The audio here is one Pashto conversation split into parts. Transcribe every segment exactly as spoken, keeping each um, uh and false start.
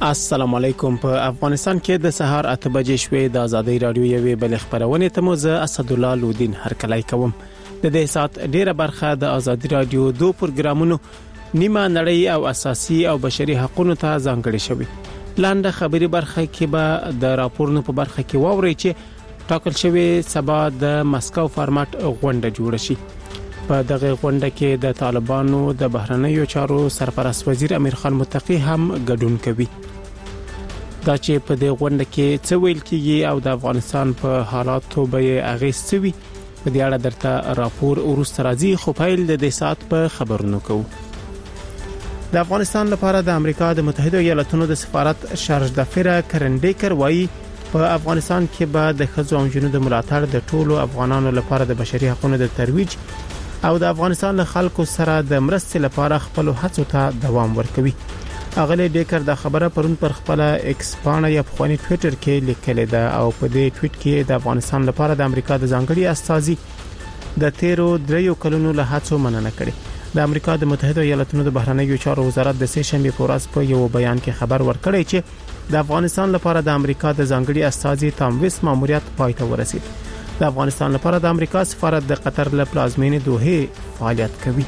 السلام علیکم. په افغانستان کې د سهار اته بجې شوې د ازادي رادیو یوې بل خبرونه ته مو زه اسد الله لودین هرکلی کوم. د دې سات ډیره برخه د ازادي رادیو دوه پروګرامونو نیمه نړۍ او اساسي او بشري حقوقو ته ځانګړي شوی. لاندې خبري برخه کې به د راپورونو په برخه کې واوري چې ټاکل شوی سبا د مسکو فارمات غونډه جوړ شي. په دغه غونډه کې د طالبانو د بهرنیو چارو سرپرست وزیر امیر خان متقی هم ګډون کوي. دا چې په دې غونډه کې څه ویل کیږي او د افغانستان په حالاتو به اغیستوي په دې اړه درته راپور ورسته راځي، خو پیل د دې سات په خبرونو کوو. د افغانستان لپاره د امریکا د متحده ایالاتونو د سفارت شارج دافره کرنډیکر وایي په افغانستان کې به د خځو او جنونو د ملاتړ د ټولو افغانانو لپاره د بشري حقوقو د ترویج او د افغانستان له خلکو سره د مرستې لپاره خپل هڅو ته دوام ورکوي. اغلی ډیکر د خبره پرون پر خپل ایکس باندې یا په خونی ټوئیټر کې لیکل ده او په دې ټویټ کې د افغانستان لپاره د امریکا د ځانګړي استازي د تیرو دریو کلونو له هڅو مننه کړې. د امریکا د متحده ایالاتونو د بهرنیو چارو وزارت د سه شنبه په ورځ په یو بیان کې خبر ورکړی چې د افغانستان لپاره د امریکا د ځانګړي استازي تام ویس ماموریت پای ته ورسید. د افغانستان لپاره د امریکا سفارت د قطر له پلازمینې دوحه فعالیت کوي.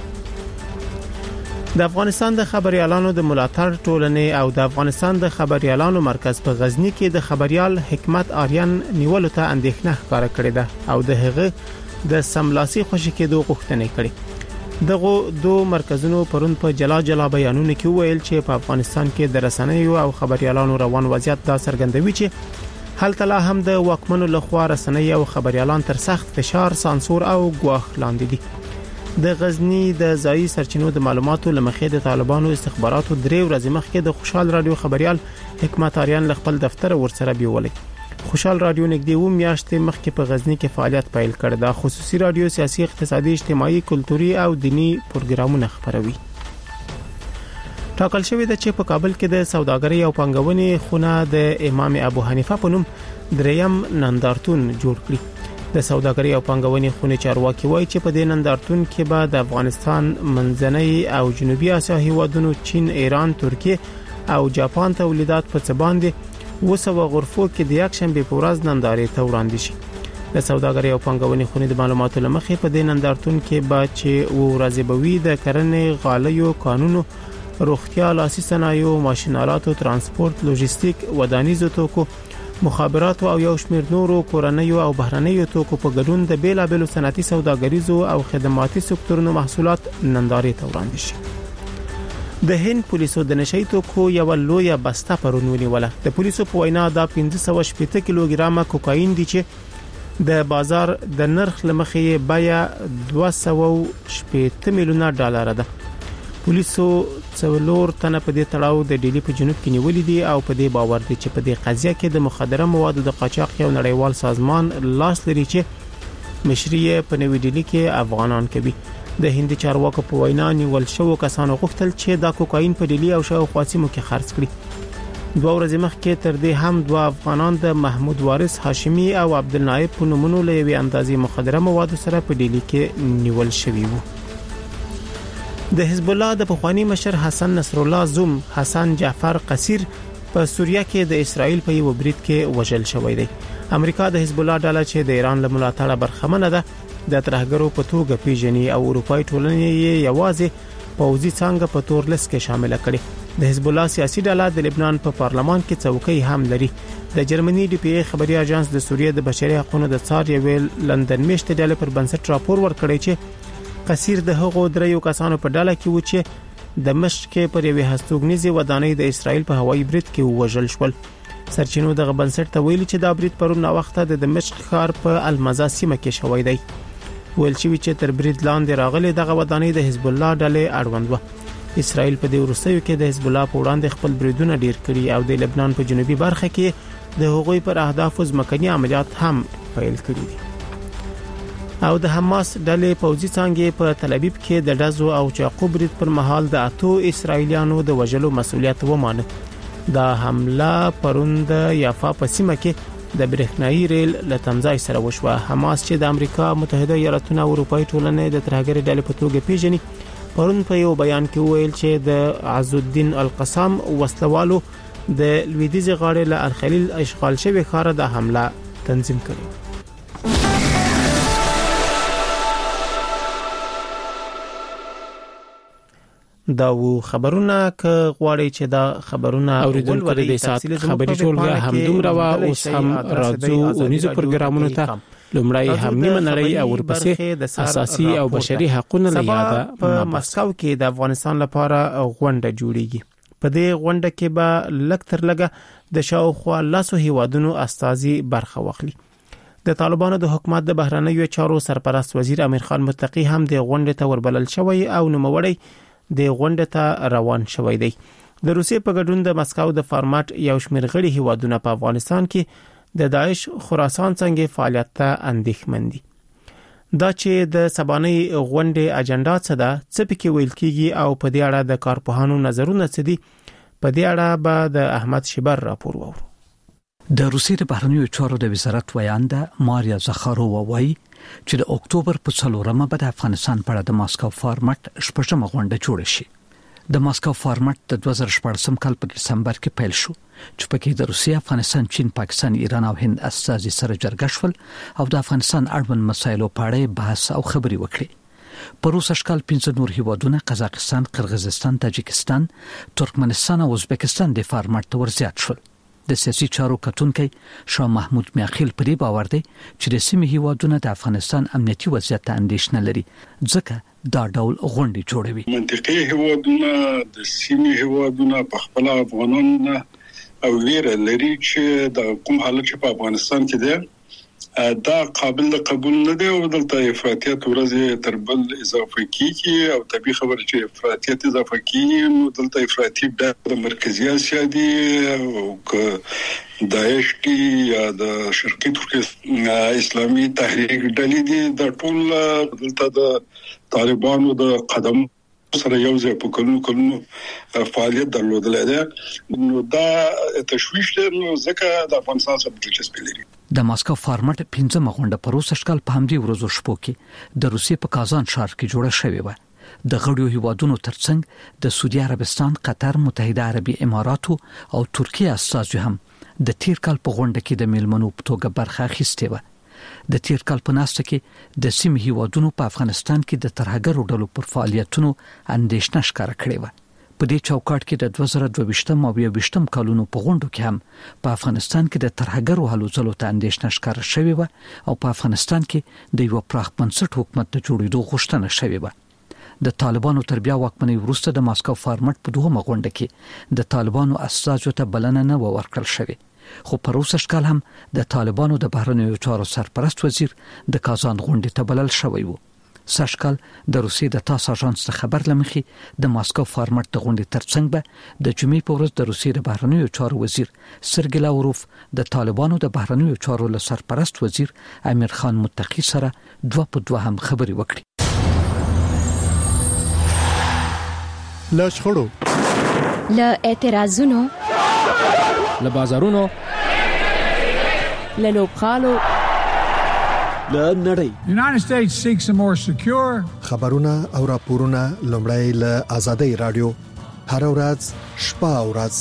د افغانستان د خبريالانو د ملاتړ ټولنې او د افغانستان د خبريالانو مرکز په غزنی کې د خبريال حکمت آریان نیولو ته اندېښنه ښکاره کړې ده او د هغه د سملاسي خوشی کېدو غوښتنه کړې. دغه دوه مرکزونو پرون په جلا جلا بیانونه کې ویل چې په افغانستان کې د رسنیو او خبريالانو روان وضعیت دا څرګندوي چې هلته لا هم د واکمنو لخوا رسنۍ او خبريالان تر سخت فشار، سانسور او ګواښ لاندې دي. د غزنی د ځایي سرچینو د معلوماتو لمخې د طالبانو استخباراتو درې ورځې مخکې د خوشحال رادیو خبريال حکمت آریان له خپل دفتر ورسره بیولې. خوشحال رادیو نږدې و میاشتې مخکې په غزنی کې فعالیت پیل کړ. د خصوصي رادیو سیاسي، اقتصادي، اجتماعي، کلتوري او دینی پروګرامونه خبروي. ټاکل شوی د چې په کابل کې د سوداګرۍ او پانګونې خونه د امام ابو حنیفه په نوم دریم نندارتون جوړ کړي. د سوداګرۍ او پانګونې خونه چارواکي وایي چې په دې نندارتون کې به د افغانستان، منځنۍ او جنوبي اسیا هیوادونو، چین، ایران، ترکیه او جاپان تولیدات په څه باندې وسو غرفو کې د یک شنبه په ورځ نندارې ته وړاندې شي. د سوداګرۍ او پانګونې خونه د معلوماتو لمخې په دې نندارتون کې به چې ورځې بوي د کرنې، غالیو، قانونو، روغتیا، لاسي صنایع، ماشینالاتو، ترانسپورت، لوجستیک، ودانیزو توکو، مخابرات او یو شمېر نورو کورنیو او بهرنیو توکو په ګډون د بیلابېلو صنعتي، سوداګریزو او خدماتي سکتورونو محصولات نندارې ته وړاندې شي. د هند پولیسو د نشئی توکو یو لوی بسته پرون ونیوله. د پولیسو په وینا دا پنځه سوه شپږ کیلوګرامه کوکاین دي چې د بازار د نرخ لمخې بیه دوه سوه شپږ میلیونه ډالر ده. پولیسو څلور تنه په دې تړاو د ډیلی په جنوب کې نیولې دي او په دې باور دي چې په دې قضیه کې د مخدره موادو د قاچاق یو نړیوال سازمان لاس لري چې مشري په نوې ډیلی کې افغانان کوي. د هندي چارواکو په وینا نیول شوو کسانو غوښتل چې دا کوکاین په ډیلی او شاوخوا سیمو کې خرڅ کړي. دوه ورځې مخکې تر دې هم دوه افغانان د محمود وارث هاشمی او عبدالنائب په نومونو له یوې اندازې مخدره موادو سره په ډیلی کې نیول شوي وو. د حزب الله د پخوانی مشر حسن نصر الله زوم حسن جعفر قصیر په سوریه کې د اسرائیل په یو برید کې وژل شوی دی. امریکا د حزب الله ډله چې د ایران له ملاتړه برخمنه ده د ترهګرو په توګه پیژني او اروپای ټولنې یې یوازې پوځي څنګه په تور لیست کې شامل کړي. د حزب الله سیاسي ډله د لبنان په پارلمان کې څوکۍ هم لري. د جرمني ډي پی ای خبري اژانس د سوریه د بشري حقوقو د څار یو لندن میشته ډله پر بنسټ راپور ورکړی چې قصیر د هغو دریو کسانو په ډله کې و چې د مشق پر یوې هستوګنیزي ودانۍ د اسرائیل په هوایي برید کې وژل شول. سرچینو دغه بنسټ ته ویلي چې دا برید پرون وخت د دمشق ښار په المزا سیمه کې شوی دی. ویل شوی چې تر برید لاندې راغلي دغه ودانۍ د حزب الله ډلې اړوند و. اسرائیل په دې وروستیو کې د حزب الله په وړاندې خپل بریدونه ډیر کړي او د لبنان په جنوبي برخه کې د هغوی پر اهداف ځمکني عملیات هم پیل کړي دي. او د حماس ډلې پوځي څنګه په تل ابیب کې د ډزو او چاقو برید پر مهال د اتو اسرایلیانو د وژلو مسؤلیت ومانه. دا حمله پرون د یافا په سیمه کې د برېښنايي ریل له تمځای سره وشوه. حماس چې د امریکا متحده ایالاتونو او اروپای ټولنې د ترهګرۍ ډلې په توګه پیژني پرون په یو بیان کې ویل چې د عز الدین القسام وسلوالو د لویدیځ غاړې له الخلیل اشغال شوی ښار د حمله تنظیم کړی. دا و خبرونه ک غواړي چې دا خبرونه اوریدونکو د سات خبري ټولګه هم دومره وا اوس هم راځو اونیزو پروګرامونو ته. لومړی هم نیمه نړۍ او ورپسې اساسي او بشري حقوقونه له یاده. په مسکو کې د افغانستان لپاره غونډه جوړیږي. په دې غونډه کې به لکتر لګه د شاوخوا لاسو هیوادونو استازي برخه واخلي. د طالبانو د حکومت د بهرنیو چارو سرپرست وزیر امیر خان متقی هم د غونډې ته وربلل شوی او نوموړی د غونډې ته روان شوی دی. د روسیې په ګډون د مسکو د فارمټ یو شمېر غړي هیوادونه په افغانستان کې د داعش خراسان څنګه فعالیت ته اندېښمن دي. دا چې د سبانې غونډې اجنډا څه ده، څه پکې ویل کیږي او په دې اړه د کارپوهانو نظرونه څه دي، په دې اړه به د احمد شیبر راپور وورو. د روسیې د بهرنیو چارو د وزارت ویانده ماریا زخارووا وایي چې د اکتوبر په څلورمه به د افغانستان په اړه د ماسکو فارمټ شپږمه غونډه جوړه شي. د ماسکو فارمټ د دوه زره شپږم کال په دسمبر کې پیل شو چې پکې د روسیې، افغانستان، چین، پاکستان، ایران او هند استازي سره جرګه شول او د افغانستان اړوند مسایلو په اړه بحث او خبري وکړي. په روس اشکال پنځه نور هیوادونه قزاقستان، قرغیزستان، تاجکستان، ترکمنستان او ازبکستان د فارمټ ته ورزیات شول. د سیاسي چارو کتونکي شاه محمود میاخیل پرې باور دی چې د سیمې هیوادونه د افغانستان امنیتي وضعیت ته اندېښنه لري، ځکه دا ډول غونډې جوړوي. منطقي هیوادونه د سیمې هیوادونه په خپل افغانانو او ویره لري چې د کوم حالت چې په افغانستان کې ده دا قابل قبول نه دی او دلته افراطیت ورځې تر بل اضافه کیږي او طبي خبره چې افراطیت اضافه کیږي نو دلته افراطي د مرکزی اسیا دی او داعش کی یا د شرقي ترکستان اسلامي تحریک ډلې دي د ټول دلته د طالبانو د قدم سره یو ځای په کلونو کلونو فعالیت درلودل دي نو دا تشویش دی نو ځکه د افغانستان سره دلچسپي لري. د ماسکو فارمټ پنځمه غونډه په روس اشکال په همدې ورځو شپو کې د روسیې په کازان ښار کې جوړه شوې و. د غړیو هیوادونو ترڅنګ د سعودي عربستان، قطر، متحده عربي اماراتو او ترکیه استازي هم د تیر کال په غونډه کې د میلمنو په توګه برخه اخیستې و. د تیر کال په ناسته کې د سیمې هیوادونو په افغانستان کې د ترهګرو ډلو پر فعالیتونو اندېښنه ښکاره کړې و. په دې چوکاټ کې د دوه زره دوه ویشتم او یو ویشتم کلونو په غونډو کې هم په افغانستان کې د ترهګرو هلو ځلو ته اندېښنه ښکاره شوې و او په افغانستان کې د یو پراخ بنسټ حکومت د جوړېدو غوښتنه شوې و. د طالبانو تر بیا واکمنۍ وروسته د ماسکو فارمټ په دوهمه غونډه کې د طالبانو استازو ته بلنه نه ورکړل شوې، خو په روس اشکال هم د طالبانو د بهرنیو چارو سرپرست وزیر د کازان غونډې ته بلل شوی و. ساشکال د روسیې د تاس اژانس خبر لمخې د ماسکو فارمټ د غونډې ترڅنګ به د جمعې په ورځ د روسیې د بهرنیو چارو وزیر سرګی لاوروف د طالبانو د بهرنیو چارو له سرپرست وزیر امیر خان متقی سره دوه په دوه هم خبري وکړي. له شخړو، له اعتراضونو، له بازارونو، له لوبغالو، له نړۍ. The United States seeks a more secure خبرونه او راپورونه لومړی له آزادۍ رادیو هر ورځ شپه او ورځ.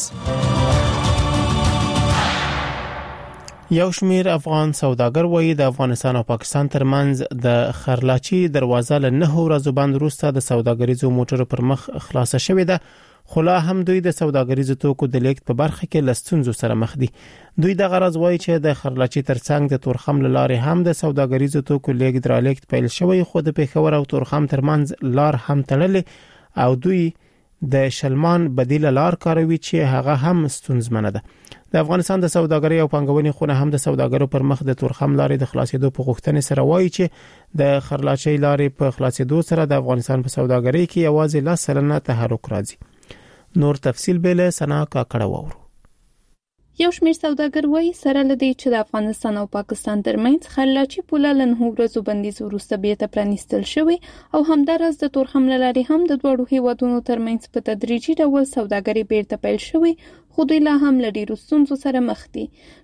یو شمیر افغان سوداګر وایي د افغانستان او پاکستان ترمنځ د خرلاچي دروازه له نه ورځو باندې وروسته د سوداګریزو موټرو پر مخ خلاصه شوې ده، خو لا هم دوی د سوداګریزو توکو د لیږد په برخه کې لستونزو سره مخ دي. دوی د غرض وایي چې د خرلاچي ترڅنګ د تورخم لارې هم د سوداګریزو توکو لیږد را لیږد پیل شوی، خو د پیښور او تورخم ترمنځ لار هم تړلې او دوی د شلمان بدیل لار کاروي چې هغه هم ستونزمنه ده. د افغانستان د سوداګرۍ او پانګونې خونه هم د سوداګرو پر مخ د تورخم لارې د خلاصېدو په غوښتنې سره وایي چې د خرلاچي لارې په خلاصېدو سره د افغانستان په سوداګرۍ کې یوازې لس سلنه تحرک راځي. نور تفصیل به له سنا کاکړه وورو. یو شمېر سوداګر وایي سره لدی چې د افغانستان او پاکستان ترمنځ خرلاچي پوله له نه ورځو بندیز وروسته بیرته پرانیستل شوی او همدارس د تورخم لارې هم د دوړو هیوادونو ترمنځ په تدریجي ډول سوداګري بیرته پیل شوی، خو دوی لا هم له ډیرو ستونزو سره مخ دي.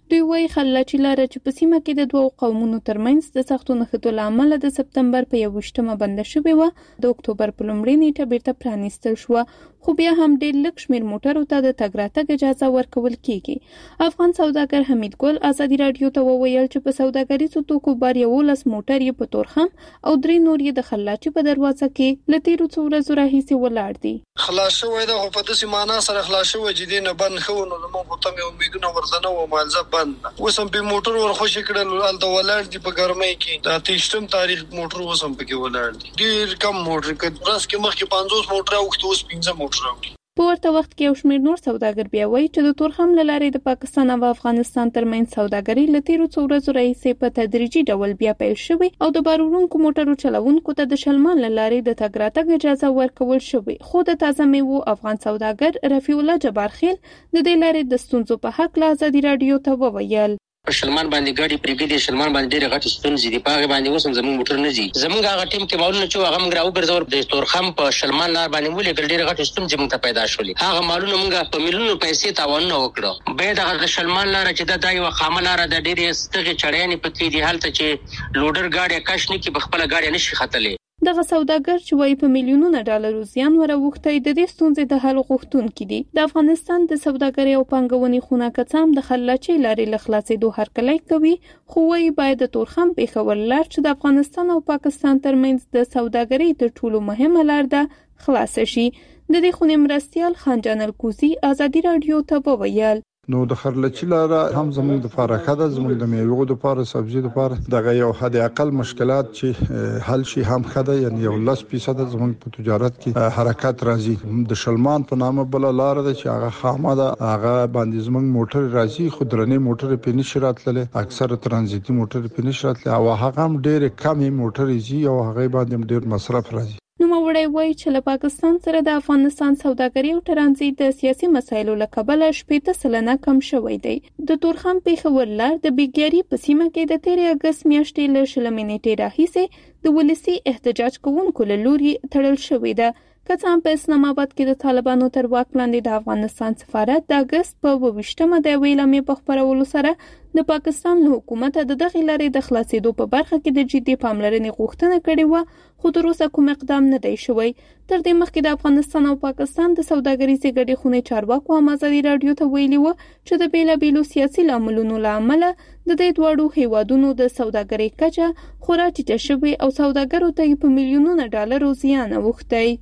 دوی وايي خللاچي لار چې په سیمه کې د دوه قومونو ترمنځ د سختو نښتو لامل د سپتمبر په یوویشتمه بند شوې و د اکتوبر په لومړۍ نیټه بیرته پرانیستل شو، خو بیا هم ډېر لږ شمېر موټرو ته د تګ راتګ اجازه ورکول کیږي. افغان سوداګر حمید ګل ازادي رادیو ته وویل چې په سوداګریزو توکو بار یولس موټر یې په تورخم او درې نور یې د خللاچي په دروازه کې له تیرو څو ورځو راهیسې ولاړ دي. خلاص شوی دا خو په داسې معنا سره خلاص شوی چې دې نه بند شو، نو زموږ خو تمې امیدونه ورته نه وه، مالزه بند ده. اوس هم پې موټر ورخوشي کړل، هلته ولاړ دي په ګرمۍ کې. د اته ویشتم تاریخ موټر اوس هم پکې ولاړ دي، ډېر کم موټر. که ورځ کې مخکې پنځوس موټره اوښتي، اوس پنځه موټره اوښتي. په ورته وخت کې یو شمېر نور سوداګر بیا وایي چې د تورخم له لارې د پاکستان او افغانستان ترمنځ سوداګري له تیرو څو ورځو راهیسې په تدریجي ډول بیا پیل شوې او د بار وړونکو موټرو چلوونکو ته د شلمان له لارې د تګ راتګ اجازه ورکول شوې. خو د تازه میوو افغان سوداګر رفیع الله جبار خیل د دې لارې د ستونزو په حق له ازادي رادیو ته وویل. په شلمان باندې ګاډي پرېږدي، شلمان باندې ډېرې غټې ستونزې دي، په هغې باندې اوس هم زموږ موټر نه ځي. زموږ هغه ټیم کې مالونه چې هغه موږ راوګرځول د تورخم په شلمان لار باندې ولېږل، ډېرې غټې ستونزې موږ ته پیدا شولې. هغه مالونه موږ په میلیونو پیسې تاوانونه وکړه. بیا دغه د شلمان لاره چې ده دا یوه خامه لاره ده، ډېرې ستغې چړیانې پکې دي، هلته چې لوډر ګاډی کش نه کړي، په خپله ګاډی نه شي ختلی. دغه سوداګر چې وايي په میلیونونو ډالرو زیان وروختی د دې ستونزې د حل غوښتونکي دي. د افغانستان د سوداګرۍ او پانګونې خونه کڅام د خللاچۍ لارې له خلاصېدو هرکلی کوي، خو وايي باید د تورخم پېښور لار چې د افغانستان او پاکستان ترمنځ د سوداګرۍ تر ټولو مهمه لار ده خلاصه شي. د دې خونې مرستیال خان جان الکوزي ازادي رادیو ته وویل. نو د خرلچي لاره هم زموږ د لپاره ښه ده، زموږ د میوو لپاره، سبزي لپاره دغه یو حد اقل مشکلات چې حل شي هم ښه ده. یعنی یو لس فیصد زموږ په تجارت کې حرکت راځي. د شلمان په نامه بل لار ده چې هغه خامه ده، هغه باندې زموږ موټر راځي، خو درنې موټر په نشي راتللی، اکثر ترانزیتي موټر په نشي راتللی، او هغه هم ډېر کم موټر راځي او هغه باندې ډېر مصرف راځي. نوموړی وایي چې له پاکستان سره د افغانستان سوداګري او ترانزیت د سیاسي مسایلو له کبله شپېته سلنه کم شوی دی. د تورخم پېښور لار د بیګیاري په سیمه کې د تېرې اګست میاشتې له شلمې نیټې راهیسې د ولسي احتجاج کوونکو له لوري تړل شوې ده. که څه هم په اسلام آباد کې د طالبانو تر واک لاندې د افغانستان سفارت د اګست په اوویشتمه د یوې اعلامیې په خپرولو سره د پاکستان له حکومته د دغې لارې د خلاصېدو په برخه کې د جدي پاملرنې غوښتنه کړې وه، خو تر اوسه کوم اقدام نه دی شوی. تر دې مخکې د افغانستان او پاکستان د سوداګریزې ګډې خونې چارواکو هم ازادي رادیو ته ویلي وه چې د بېلابېلو سیاسي لاملونو له امله د دې دواړو هیوادونو د سوداګرۍ کچه خورا ټیټه شوې او سوداګرو ته یې په میلیونونو ډالرو زیان اوښتی.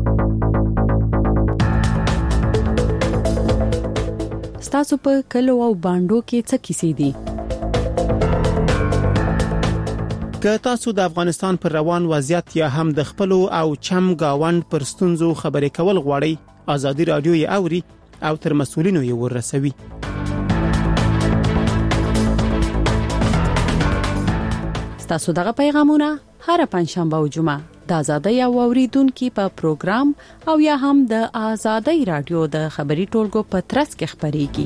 ستاسو په کلو او باندو کې څه کیسې دي؟ که تاسو د افغانستان پر روان وضعیت یا هم د خپل او چم گاوند پر ستونزو خبرې کول غواړئ، ازادي رادیو یې اوري او تر مسؤلینو یې ورسوي. ستاسو دغه پیغامونه هر پنځشنبه او جمعه د آزادۍ او اوریدونکو په پروګرام او یا هم د آزادۍ رادیو د خبري ټولګو په ترڅ کې خبريږي.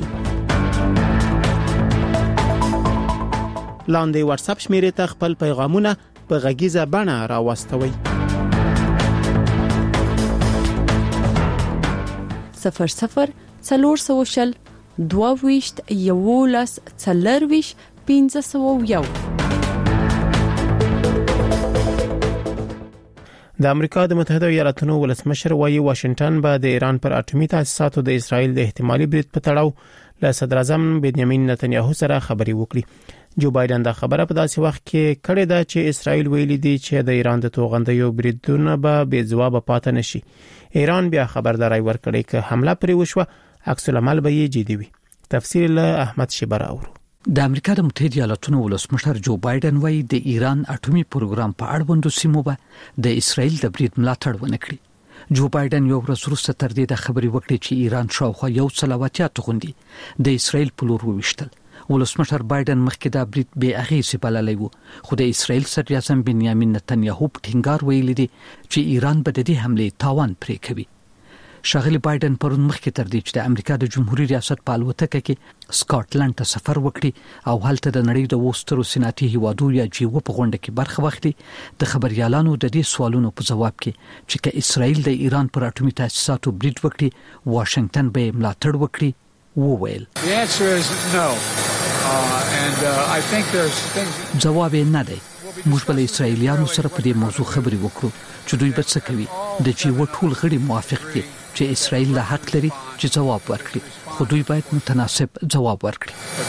لاندې واتس اپ شمیرې ته خپل پیغامونه په غږیزه بڼه راوستوي. صفر صفر څلور سوشل دوه ویشت یولس څلرویش پنځه سوه یو. د امریکا د متحده ایالاتونو ولسمشر وايي واشنگټن به د ایران پر اټومي تاسیساتو د اسرائیل د احتمالي برید په تړاو له صدر اعظم بنیامین نتنیاهو سره خبري وکړي. جو بایدن دا خبره په داسې وخت کې کړې ده چې اسرائیل ویلي دی چې د ایران د توغندیو بریدونه به بې ځواب پاتې نشي. ایران بیا خبرداري ورکړي چې حمله پرې وشوه عکس العمل به یې جدي وي. تفصیل له احمد شبر اورو. د امریکا د متحده ایالاتونو ولسمشر جو بایدن وايي د ایران اټومي پروګرام په اړوندو سیمو به د اسرائیل د برید ملاتړ ونه کړي. جو بایدن یو ورځ وروسته تر دې د خبري وکړي چې ایران شاوخوا یو څلواتیا توغندي د اسرائیل په لور وویشتل. ولسمشر بایدن مخکې دا برید بې اغېزې بللی و، خو د اسرائیل صدر اعظم بنیامین نتنیاهو په ټینګار ویلي دی چې ایران به د دې حملې تاوان پرې کوي. شاغلی بایدن پرون مخکې تر دې چې د امریکا د جمهوریت ریاست په الوتکه کې سکاټلند ته سفر وکړي او هلته د نړۍ د وسترو سناتي هیوادو یا جیو په غونډه کې برخه واخلي، د خبريالانو د دې سوالونو په جواب کې چې که اسرائیل د ایران پر اټومي تاسیساتو برید وکړي، واشنگټن به ملاتړ وکړي، وویل. The answer is no. and uh, I think there's things جواب نه دی. موږ بل اسرایلیانو سره په دې موضوع خبرې وکړو چې دوی به څه کوي. د جی و ټول غړي موافق دي چې اسرائیل له حق لري چې جواب ورکړي، خو دوی باید متناسب جواب ورکړي.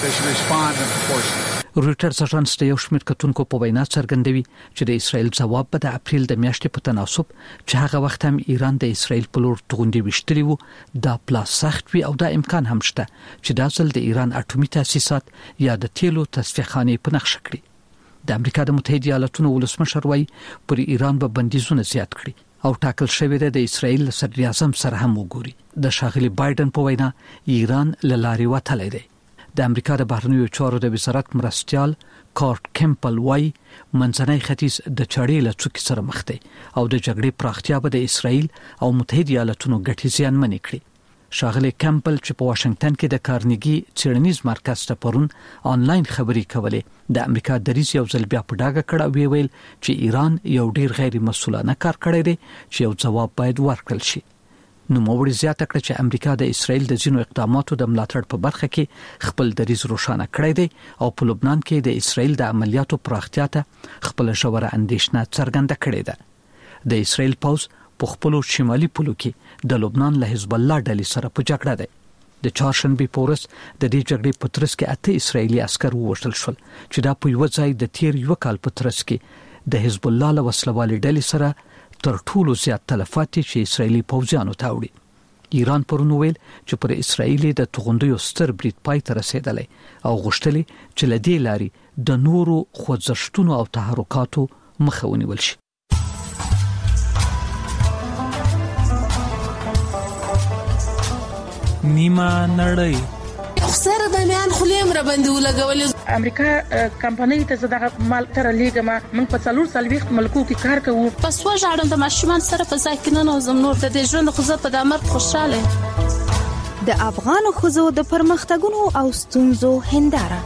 رويټرز اژانس د یو شمېر کتونکو په وینا څرګندوي چې د اسرائیل جواب به د اپریل د میاشتې په تناسب چې هغه وخت هم ایران د اسرائیل په لور توغندي وشتري وو دا پلاس سخت وي او دا امکان هم شته چې دا ځل د ایران اټومي تاسیسات یا د تیلو تصفیه په نقشه کړي. د امریکا د متحده ایالاتونو ولسمشر وايي پر ایران به بندیزونه زیات کړي او ټاکل شوی دی د اسرائیل صدر اعظم سره هم وګوري. د شاغلي بایدن په وینا ایران له لارې وتلی دی. د امریکا د بهرنیو چارو د وزارت مرستيال کارت کمپل وايي منځنۍ ختیځ د چړې له څوکې سره مخ دی او د جګړې پراختیا به د اسرائیل او متحده ایالاتونو ګټې زیانمنې کړي. شاغلي کمپل چې په واشنگټن کې د کارنیګي څېړنیز مرکز ته پرون آنلاین خبري کولې د امریکا دریځ یو ځل بیا په ډاګه کړ او ویل چې ایران یو ډیر غیر مسؤلانه کار کړی دی چې یو جواب باید ورکړل شي. نو موږ زیاته کړ چې امریکا د اسرائیل د ځینو اقداماتو د ملاتړ په برخه کې خپل دریځ روښانه کړی دی او په لبنان کې د اسرائیل د عملیاتو پراختیا ته خپل ژوره اندېښنه څرګنده کړې ده. د اسرائیل پوځ په خپل شمالي پولو کې د لبنان له حزب الله ډلې سره په جګړه ده. د چهارشنبه پورس د دې جګړې په ترڅ کې اته اسرائیلي عسكر ووژل شول چې دا په یو ځای د تیر یو کال په ترڅ کې د حزب الله له وسلوالې ډلې سره تر ټولو زیات تلفات چې اسرائیلي پوځیانو ته وړي. ایران پرون ویل چې پر اسرائیل د توغندیو ستر برید پای ته رسیدلی او غوښتلی چې لدې لاري د نورو خوځښتونو او تحرکاتو مخه ونیول شي. نیمه نړۍ سره د میان خلیم را باندې ولګولې. امریکا کمپنۍ ته زداغه مال تر لیګه ما من په څلور سال وخت ملکو کې کار کوو. پس وژاړم د ماشومان سره په ځای کې نه نوزم نور د دې ژوند خو زه په دامر خوشاله. د افغان خوځو د پرمختګونو او ستونزو هنداره.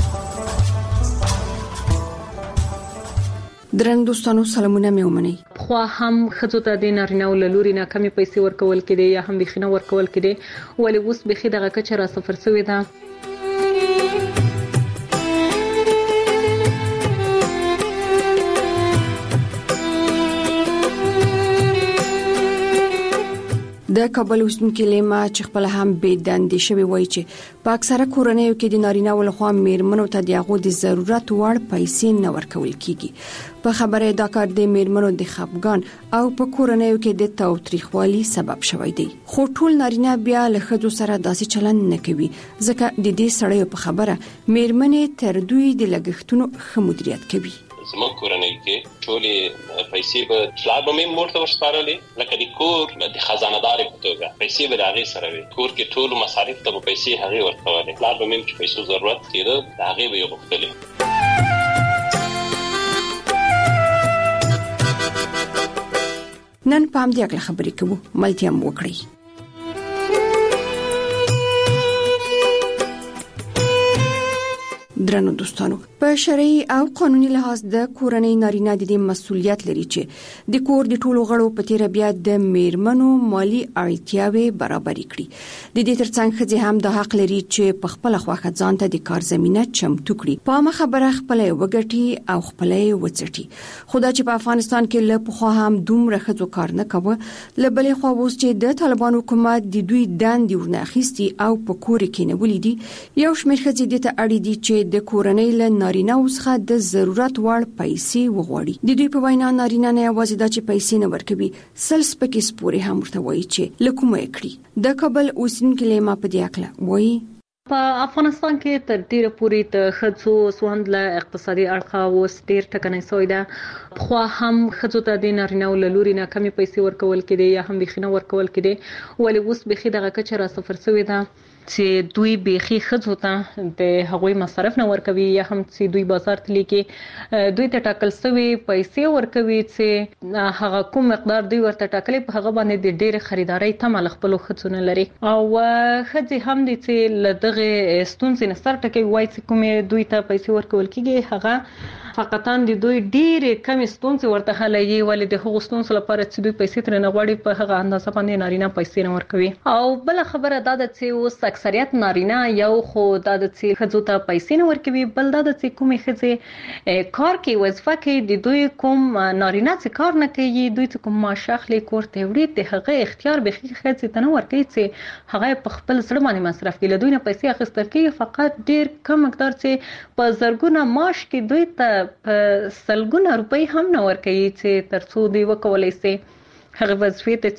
درنګ دوستانو سلامونه مې ومنئ. خو هم خځو ته د نارینه او لوري نه کمی پیسې ورکول کېدي یا هم بخینه ورکول کېدي ولې اوس بخي دغه کچه را صفر شوې ده. د کابل اوسیدونکو لیما چې خپل هم بې دندې شوی وایي چې په اکثره کورنیو کې د نارینه ول خوا میرمنو ته دغه د ضرورت وړ پیسې نه ورکول کیږي. په خبره دا کار د میرمنو د خپګان او په کورنیو کې د تاوتریخوالي سبب شوی دی. خو ټول نارینه بیا له ښځو سره داسې چلند نه کوي ځکه د دې سړیو په خبره میرمنې تر دوی د لګښتونو ښه مدیریت کوي. زموږ کورنۍ کې ټولې پیسې به پلار به مې مور ته ورسپارلې لکه د کور د خزانه‌دارې په توګه پیسې به د هغې سره وي. کور کې ټولو مصارف ته به پیسې هغې ورکولې. پلار به مې چې پیسو ضرورت کېده د هغې به یې غوښتلې. نن په همدې اړه خبرې کوو. ملتیا مو وکړئ. درنو دوستانو په شرعي او قانوني لحاظ د کورنۍ نارینه د مسؤلیت لري چې د کور د ټولو غړو په تیر بیا د میرمنو مالی اړتیاوې برابر کړي. د دې ترڅنګ خځې هم د حق لري چې په خپل خواخه ځان ته د کار زمينه چمتو کړي. په ما خبره خپل وګټي او خپل وڅټي. خدا چې په افغانستان کې له پخوا هم دومره خځو کار نه کوي لبلې خو اوس چې د طالبان حکومت د دوی دندې ورناخيستي او په کور کې نه ولیدي یو شمېر خځې د ته اړې دي چې د کورنۍ له نارینه اوسخه د ضرورت وړ پیسې وغوړي. د دوی په وینا نارینه نه یوازې د چې پیسې نه ورکوي سلس پکې سپوري هم ورته وایي چې لکومه کړی. د کابل اوسیدونکو لیما په دې اړه وایي په افغانستان کې تر ډیره پورې د خځو سوند له اقتصادي اړخه اوس ډیر ټکنۍ شوی ده. خو هم خځو ته د نارینه او لوري نه کمی پیسې ورکول کېدي یا هم بخینه ورکول کېدي ولې اوس بخي دغه کچه را صفر شوی ده چې دوی بخي خځو ته د هغوی مصرف نه ورکوي یا هم چې دوی بازار ته لیکي دوی ته ټاکل شوی پیسې ورکوي چې هغه کوم مقدار دوی ورته ټاکلي په هغه باندې د ډېر خریداري تمه خپل خځو نه لري او خځې هم دي چې لدغه ستونزې نه سر ټکي وای چې کومې دوی ته پیسې ورکول کیږي هغه فقطان د دوی ډېر کم ستونزې ورته حلوي ولې د هغو ستونزو لپاره چې دوی پیسې ترې نه غواړي په هغه اندازه باندې نارینه پیسې نه ورکوي. او بل خبره دا ده چې اوس اکثریت نارینه یو خو دا د چې خځو ته پیسې نه ورکوي، بل دا د چې کومې خځې کار کوي وظیفه کوي د دوی کوم نارینه چې کار نه کوي دوی چې کوم معاش اخلي کور ته وړي د هغه اختیار به خځې ته نه ورکوي چې هغه په خپل زړه باندې مصرف کوي. له دوی نه پیسې اخیستل کیږي فقط ډیر کم مقدار چې په زرګونه معاش کې دوی ته په سلګونه روپۍ هم نه ورکوي چې ترڅو دوی وکولای شي هغه وظیفې ته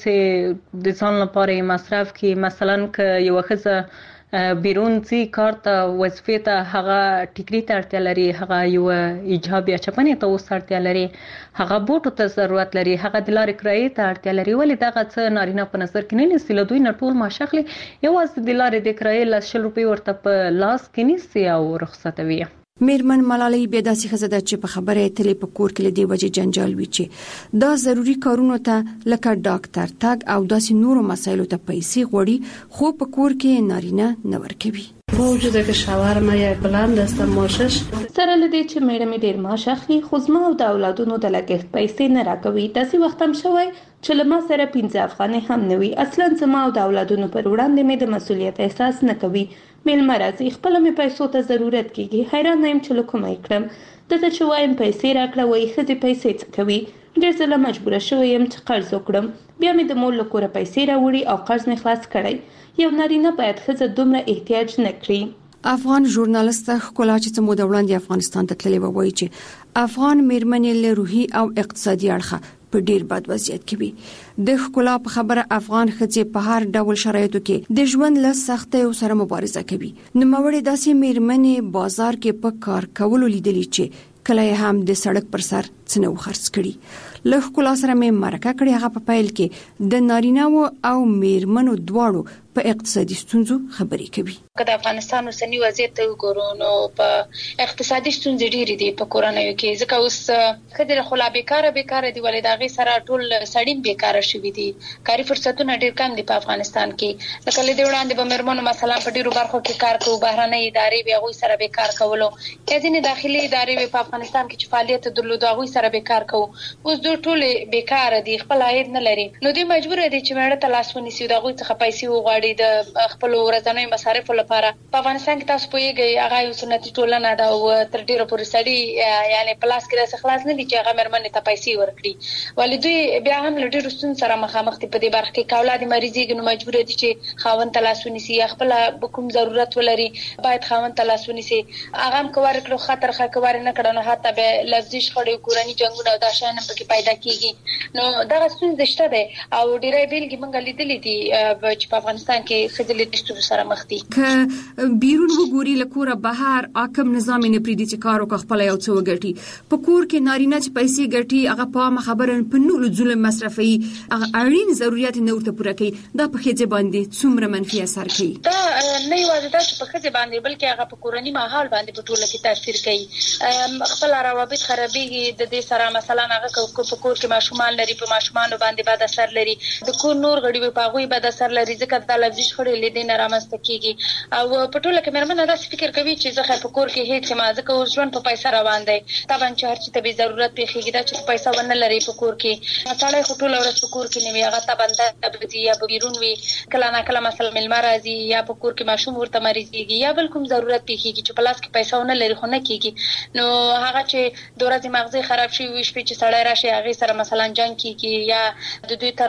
چې د ځان لپاره مصرف کوي. مثلا که یو ښځه بیرون ځي کار ته وظیفې ته هغه ټیکري ته اړتیا لري، هغه یو ایجاب یا چپنې ته اوس اړتیا لري، هغه بوټو ته ضرورت لري، هغه د لارې کرایې ته اړتیا لري، ولې دغه څه نارینه په نظر کې نه نیسي. له دوی نه ټول معاش اخلي، یوازې د لارې د کرایې لس شل روپۍ ورته په لاس کې نیسي او رخصتوي. میرمن ملالۍ بیا داسې ښځه ده چې په خبره اتلې په کور کې له دې وجې جنجال وي چې دا ضروري کارونو ته لکه ډاکټر تګ او داسې نورو مسایلو ته پیسې غوړي خو په کور کې نارینه نه ورکوي. با وجود که شوهر ما یک بلند است معاشش سره لدی چې میړه می ډیر معاش اخلي خو زما او د اولادونو د لګښت پیسې نه راکوي. داسې وخت هم شوی چې لما سره پنځه افغانۍ هم نه وي. اصلا زما او د اولادونو پر وړاندې مې د مسؤلیت احساس نه کوي. میلمه راځي خپل مې پیسو ته ضرورت کیږي، حیران یم چې لکه مې کړم دته چې وایم پیسې راکړه وای خځې پیسې څه کوي. ډېر ځله مجبوره شوی یم چې قرض وکړم، بیا مې د مور له کوره پیسې راوړي او قرض مې خلاص کړی. یو نارینه باید ښځه دومره احتیاج نه کړي. افغان ژورنالیست ښکلا چې څه موده وړاندې افغانستان ته تللی و وایي چې افغان میرمنې له روحي او اقتصادي اړخه په ډیر بد وضعیت کې وي. د ښکلا په خبره افغان ښځې په هر ډول شرایطو کې د ژوند له سختیو سره مبارزه کوي. نوموړې داسې میرمنې بازار کې په کار کولو لیدلې چې کله هم د سړک پر سر څنو خرڅ کړي. له ښکلا سره مې مرکه کړې، هغه په پایل کې د نارینه‌و او میرمنو دواړو په اقتصادي ستونزو خبرې کوي. که د افغانستان اوسنی وضعیت ته وګورو نو په اقتصادي ستونزې ډېرې دي په کورنیو کې، ځکه اوس ښځې خلا بیکاره بیکاره دي ولې د هغې سره ټول سړي بیکاره شوي دي. کاري فرصتونه ډېر کم دي په افغانستان کې. لکه له دې وړاندې به میرمنو مثلا په ډېرو برخو کې کار کوو، بهرنۍ ادارې به هغوی سره بیکار کولو، یا ځینې داخلي ادارې به په افغانستان کې چې فعالیت درلود هغوی سره بیکار کوو. اوس دوی ټولې بیکاره دي، خپل عاید نه لري، نو دوی مجبوره دي چې میړه ته لاس ونیسي، د هغوی څخه پیسې وغواړي د خپل ورځنیو مصارفو لپاره. په افغانستان کې تاسو پوهیږئ هغه یو سنتي ټولنه ده او تر ډیره پورې سړي یعنی پلاس کې داسې خلاص نه دي چې هغه میرمنې ته پیسې ورکړي، ولې دوی بیا هم له ډیرو ستونزو سره مخامخ دي په دې برخه کې. که اولاد مریضېږي نو مجبوره دي چې خاوند ته لاس ونیسي، یا خپل کوم ضرورت ولري باید خاوند ته لاس ونیسي. هغه هم که ورکړو خطر ښه که ور نه کړو نو حتی به لفظي شخړې، کورني جنګونه او دا شیان هم پکې پیدا کېږي. نو دغه ستونزې شته دی او ډېری بېلګې موږ لیدلې دي چې په افغانستان کې ښځې له دې ستونزو سره مخ دي. که بیرون وګوري له کوره بهر حاکم نظام نه پریدي چې کار وکړي خپل یو څه وګټي. په کور کې نارینه چې پیسې ګټي هغه په عامه خبره په نورو ظلم مصرفي، هغه اړین ضرورت نه ورته پوره کوي. دا په ښځې باندې څومره منفي اثر کوي؟ دا نه یوازې دا چې په ښځې باندې بلکې هغه په کورني ماحول باندې په ټوله کې تاثیر کوي. خپل روابط خرابېږي د دې سره. مثلا هغه په کور کې ماشومان لري، په ماشومانو باندې بد اثر لري، د کور نور غړي په هغوی بد اثر لري، ځکه دا لفظي شخړې له دې نه رامنځته کېږي. او په ټوله کې میرمنه داسې فکر کوي چې زه خیر په کور کې هیڅ یم، ځکه اوس ژوند په پیسه روان دی. طبعا چې هر چي ته بې ضرورت پېښېږي، دا چې پیسه ونه لري په کور کې، سړی خو ټوله ورځ په کور کې نه وي، هغه طبعا به ځي یا به بیرون وي، کله ناکله مثلا میلمه راځي یا په کور کې ماشوم ورته مریضېږي یا بل کوم ضرورت پېښېږي چې په لاس کې پیسه ونه لري خو نه کېږي. نو هغه چې د ورځې مغزي خراب شي وي شپې چې سړی راشي هغې سره مثلا جنګ کېږي یا د دوی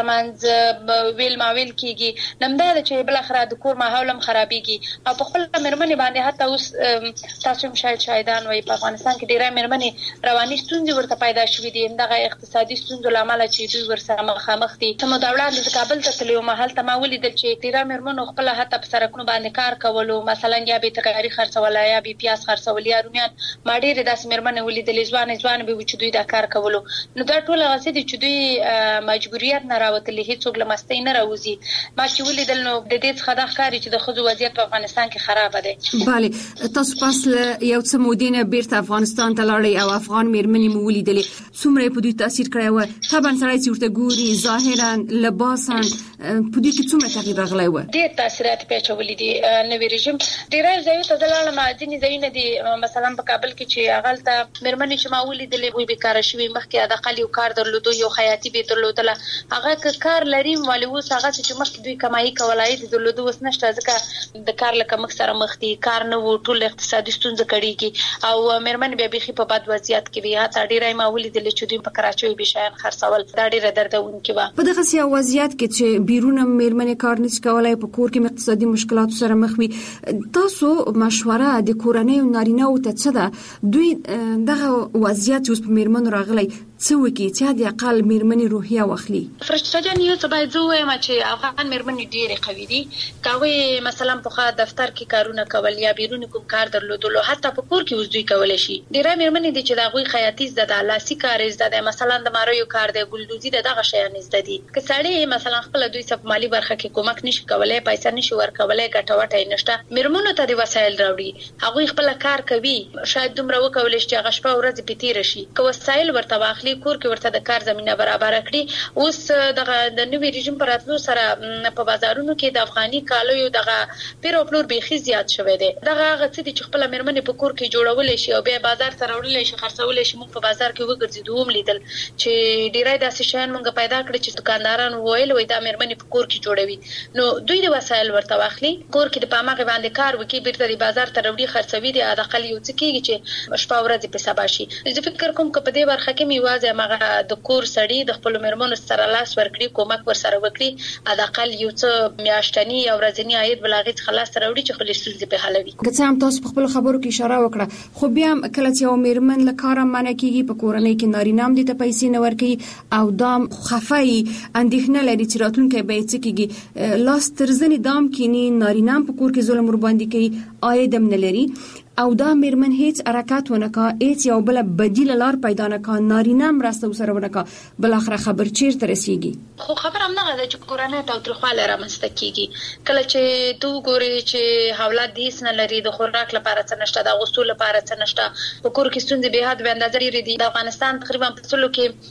ترمنځ ویل ماویل کېږي. نو همدا ده چې بالاخره د کور ماحول هم خرابېږي. او په خپل میرمنې باندې حتی اوس تاسو هم شاید شاهدان وئ په افغانستان کې ډېری میرمنې رواني ستونزې ورته پیدا شوي دي، همدغه اقتصادي ستونزو له امله چې دوی ورسره مخامخ دي. څه موده وړاندې زه کابل ته تللې وم، هلته ما ولیدل چې ډېری میرمنو خپله حتی په سړکونو باندې کار کولو، مثلا یا به ترکاري خرڅوله یا به پیاز خرڅول یا رومیان. ما ډېرې داسې میرمنې ولیدلې ځوانې ځوانې به وي چې دوی دوی دا کار کولو. نو دا ټول هغه دي چې دوی مجبوریت نه راوتلي، هیڅوک لمستې نه راوځي. ما چې ولیدل نو د دې څخه دا ښکاري چې د ښځو وضعیت په افغانستان کې خراب دی. بله، تاسو پس یو څه مودې نه بیرته افغانستان ته لاړئ او افغان میرمنې مو ولیدلې، څومره په دوی تاثیر کړی و؟ طبعا سړی چې ورته ګوري ظاهرا لباسا په دوی کې څومره تغییر راغلی و؟ ډېر تاثیرات پیچولي دي. نوی رژیم ډېری ځایونو ته زه لاړم، ځینې ځایونه دي مثلا په کابل کې چې هغلته میرمنې چې ما ولیدلې وی بیکاره شوي، مخکې حداقل یو کار درلودو، یو خیاطي به درلودله، هغه که کار لري ولې اوس هغه چې مخکې دوی کمایي کولای دي درلودو اوس نشته، ځکه د کار له کمښت سره مخ دي، کار نه و، ټول اقتصادي ستونزې کړېږي او میرمنې بیا بیخي په بد وضعیت کې وي. حتی ډېری ما ولیدلې چې دوی په کراچۍ به شیان خرڅول، دا ډېره دردونکې وه. په دغسې وضعیت کې چې بیرون میرمنې کار نشي کولای، په کور کې اقتصادي مشکلاتو سره مخ وي، تاسو مشوره د کورنۍ او نارینه‌و ته څه ده؟ دوی دغه وضعیت چې اوس په میرمنو راغلی څه وکړي چې د اقل میرمنې روحیه واخلي؟ فرشته جان، یو څه باید زه ووایم چې افغان میرمنې ډېرې قوي دي. که هغوی مثلا پخوا دفتر کې کارونه کول یا بیرون کوم کار درلودلو، حتی په کور کې اوس دوی کولی شي. ډېری میرمنې دي چې د هغوی خیاطي زده ده، لاسي کار زده ده، مثلا د ماریو کار دی، ګلدوزي ده، دغه شیان زده دي. که سړی مثلا خپله دوی څه په مالي برخه کې کومک نشي کولی، پیسې نشي ورکولی، ګټه وټه یې نشته، میرمنو ته د وسایل راوړي، هغوی خپله کار کوي، شاید دومره وکولی شي چې هغه شپه ورځ پې تېره شي. که وسایل ورته واخلي، کور کې ورته د کار زمینه برابر کړي. اوس دغه د نوي رژیم پر راتلو سره په بازارونو کې د افغاني کالیو دغه پیر او پلور بیخي زیات شوی دی. دغه هغه څه دي چې خپله میرمنې په کور کې جوړولی شي او بیا بازار ته راوړلی شي، خرڅولی شي. موږ په بازار کې وګرځېدو، هم لیدل چې ډېری داسې شیان موږ پیدا کړي چې دکاندارانو ویل وایي دا میرمنې په کور کې جوړوي. نو دوی د وسایل ورته واخلي، کور کې د په هماغې باندې کار وکړي، بیرته د بازار ته راوړي، خرڅوي، د حداقل یو څه کېږي چې شپه ورځې پې سبا شي. زه فکر کوم که په دې برخه کې مې یوازې هماغه د کور سړي د خپلو میرمنو سره لاس ورکړي، کومک ورسره وکړي، حداقل یو څه میاشتني یا ورځني عاید به له هغې څخه لاسته راوړي چې خپلې ستونزې پرې حلوي. که څه هم تاسو په خپلو خبرو کې اشاره وکړه، خو بیا هم کله چې یو میرمن له کاره منع کېږي، په کورنۍ کې نارینه هم دې ته پیسې نه ورکوي او دا خفه یي، اندېښنه لري چې راتلونکی به یې څه کېږي، لاس تر زنې دام کیني، نارینه هم په کور کې ظلم ورباندې کوي، عاید هم نه لري او دا میرمن هیڅ حرکت ونه کا، هیڅ یو بل بدیل لار پیدا نه کا، نارینه مرسته وسره ونه کا، بل اخر خبر چیرته رسیږي؟ خو خبر هم نه ده چې کورنۍ تاوتریخوالی رامنځته کېږي. کله چې تو ګوري چې اولاد دې هیڅ نه لري، د خوراک لپاره څه نشته، د اغوستو لپاره څه نشته، په کور کې ستونزې بې حد بې اندازه ډېرې دي. د افغانستان تقریبا په سلو کې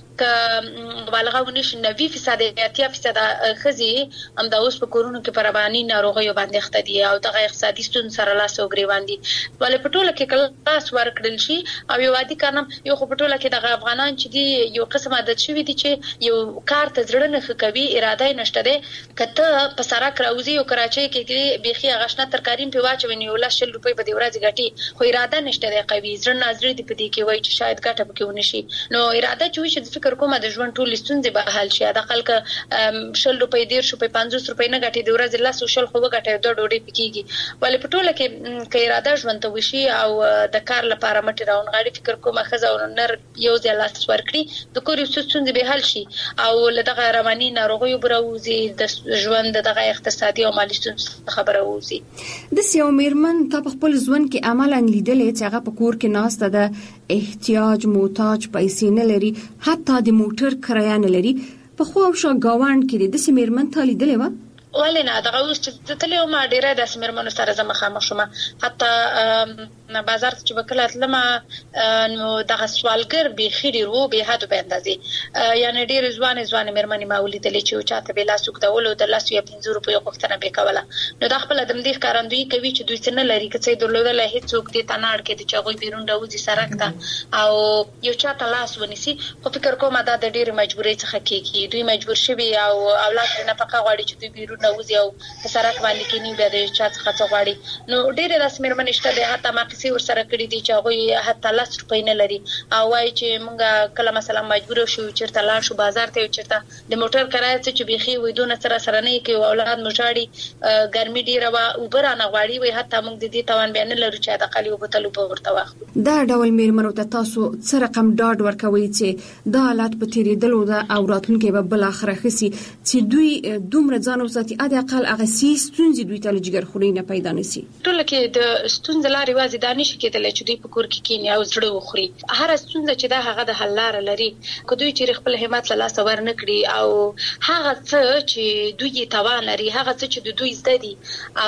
که مبالغه ونشي نوي فیصد اتیا فیصد ښځې همدا اوس په کورونو کې په رواني ناروغیو باندې اخته دي او دغه اقتصادي ستونزو سره لاس او ګریوان دي. ولې په ټوله کې کلاس ورکړل شي او یو عادي کار نه، یو خو په ټوله کې دغه افغانان چې دي یو قسم عادت شوي دي چې یو کار ته زړه نه ښه کوي، اراده یې نشته دی. که ته په سړک راوځې او کراچۍ کې بیخي هغه شنه ترکاري هم پرې واچوې، نو یو لس شل روپۍ به دې ورځې ګټي، خو اراده نشته دی قوي، زړه نازړه دي په دې کې وایي چې شاید ګټه پکې ونه شي. نو اراده چې وشي، فکر کوم د ژوند ټولې ستونزې به حل شي. حداقل که شل روپۍ، دېرش روپۍ، پنځوس روپۍ نه ګټې، د ورځې لس او شل خو وګټې، دوه ډوډۍ پکې کېږي. ولې په ټوله کې که اراده ژوند ته وشي او د کار لپاره مټې راونغاړي، فکر کومه ښځه او نر یو ځای لاس ورکړي، د کور یو څه ستونزې به حل شي او له دغه رواني ناروغیو به راوځي، د ژوند دغه اقتصادي او مالي ستونزو څخه به راوځي. داسې یو میرمن تا په خپل ژوند کې عملاً لیدلې چې هغه په کور کې ناسته ده، احتیاج محتاج، پیسې نه لري، حتی د موټر کرایه نه لري، په خو او شا گاوند کې داسې میرمن تا لیدلې وه؟ ولې نه، دغه اوس چې زه تللی وم ډېری داسې مېرمنو سره زه مخامخ شوم. حتی بازار ته چې به کله تلمه نو دغه سوالګر بیخي ډېر وو، بې حدو بې اندازې، یعنې ډېرې ځوانې ځوانې مېرمنې ما ولیدلې چې یو چا ته به یې لاس اوږدولو، د لسو یا پنځو روپیو غوښتنه به یې کوله. نو دا خپله د همدې ښکارندویي کوي چې دوی څه نه لري، که څه یې درلودلی هېڅوک دې ته نه اړ کېده چې هغوی بیرون راوځي سړک ته او یو چا ته لاس ونیسي. خو فکر کومه دا د ډېرې مجبورۍ څخه کېږي، دوی مجبور شوي او اولاد پرې نفقه غواړي چې دوی بیرون راوځي او په سړک باندې کېني، بیا د چا څخه څه غواړي. نو ډېرې داسې مېرمنې شته دی، حتی ما کیسې ورسره کړي دي چې هغوی حتی لس روپۍ نه لري او وایي چې موږ کله مثلا مجبوره شو چېرته لاړ شو بازار ته، چېرته د موټر کرایه څه چې بیخي وایي دونه څه راسره نه یې کوي، اولاد مو ژاړي، ګرمي ډېره وه، اوبه رانه غواړي، وایي حتی موږ د دې توان بیا نه لرو چې حداقل یو بوتل اوبه ورته واخلو. دا ډول میرمنو ته تاسو څه رقم ډاډ ورکوئ چې دا حالت په تېرېدلو ده او راتلونکی به بالاخره ښه سي، چې دوی دومره ځان وساتي حداقل هغه ستونزې دوی ته له جګرخونۍ نه پیدا نه سي؟ ټوله کې د ستونزې لار یوازې دانش کېدل چې دوی په کور کې کینی او زړه وخوري. هر ستونزه چې دا هغه د حل لار لري که دوی چې خپل همت له لاس ور نه کړی او هغه څه چې دوی توان لري هغه څه چې دوی زده دي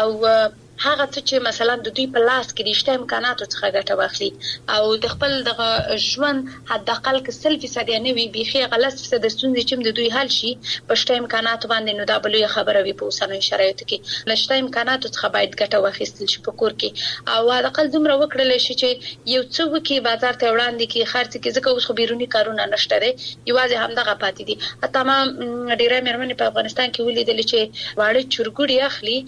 او هغه څه چې مثلا د دوی په لاس کې د شته امکاناتو څخه ګټه واخلي او د خپل د ژوند حد اقل کې سل فیصد نه وي بيخي غلط فیصد د ستونزې چې د دوی حل شي په شته امکاناتو باندې نو دا بلوي خبره وي په اوسنۍ شرایطو کې لشته امکاناتو څخه باید ګټه واخیستل شي په کور کې او حد اقل دومره وکړل شي چې یو څه وکي بازار ته وړاندې کې خرڅ کې ځکه اوس خو بیرونی کارونه نشته دي یوازې همدغه پاتې دي. تمام ډیره مېرمنې په افغانستان کې ولیدل چې واړه چورګوړي اخلي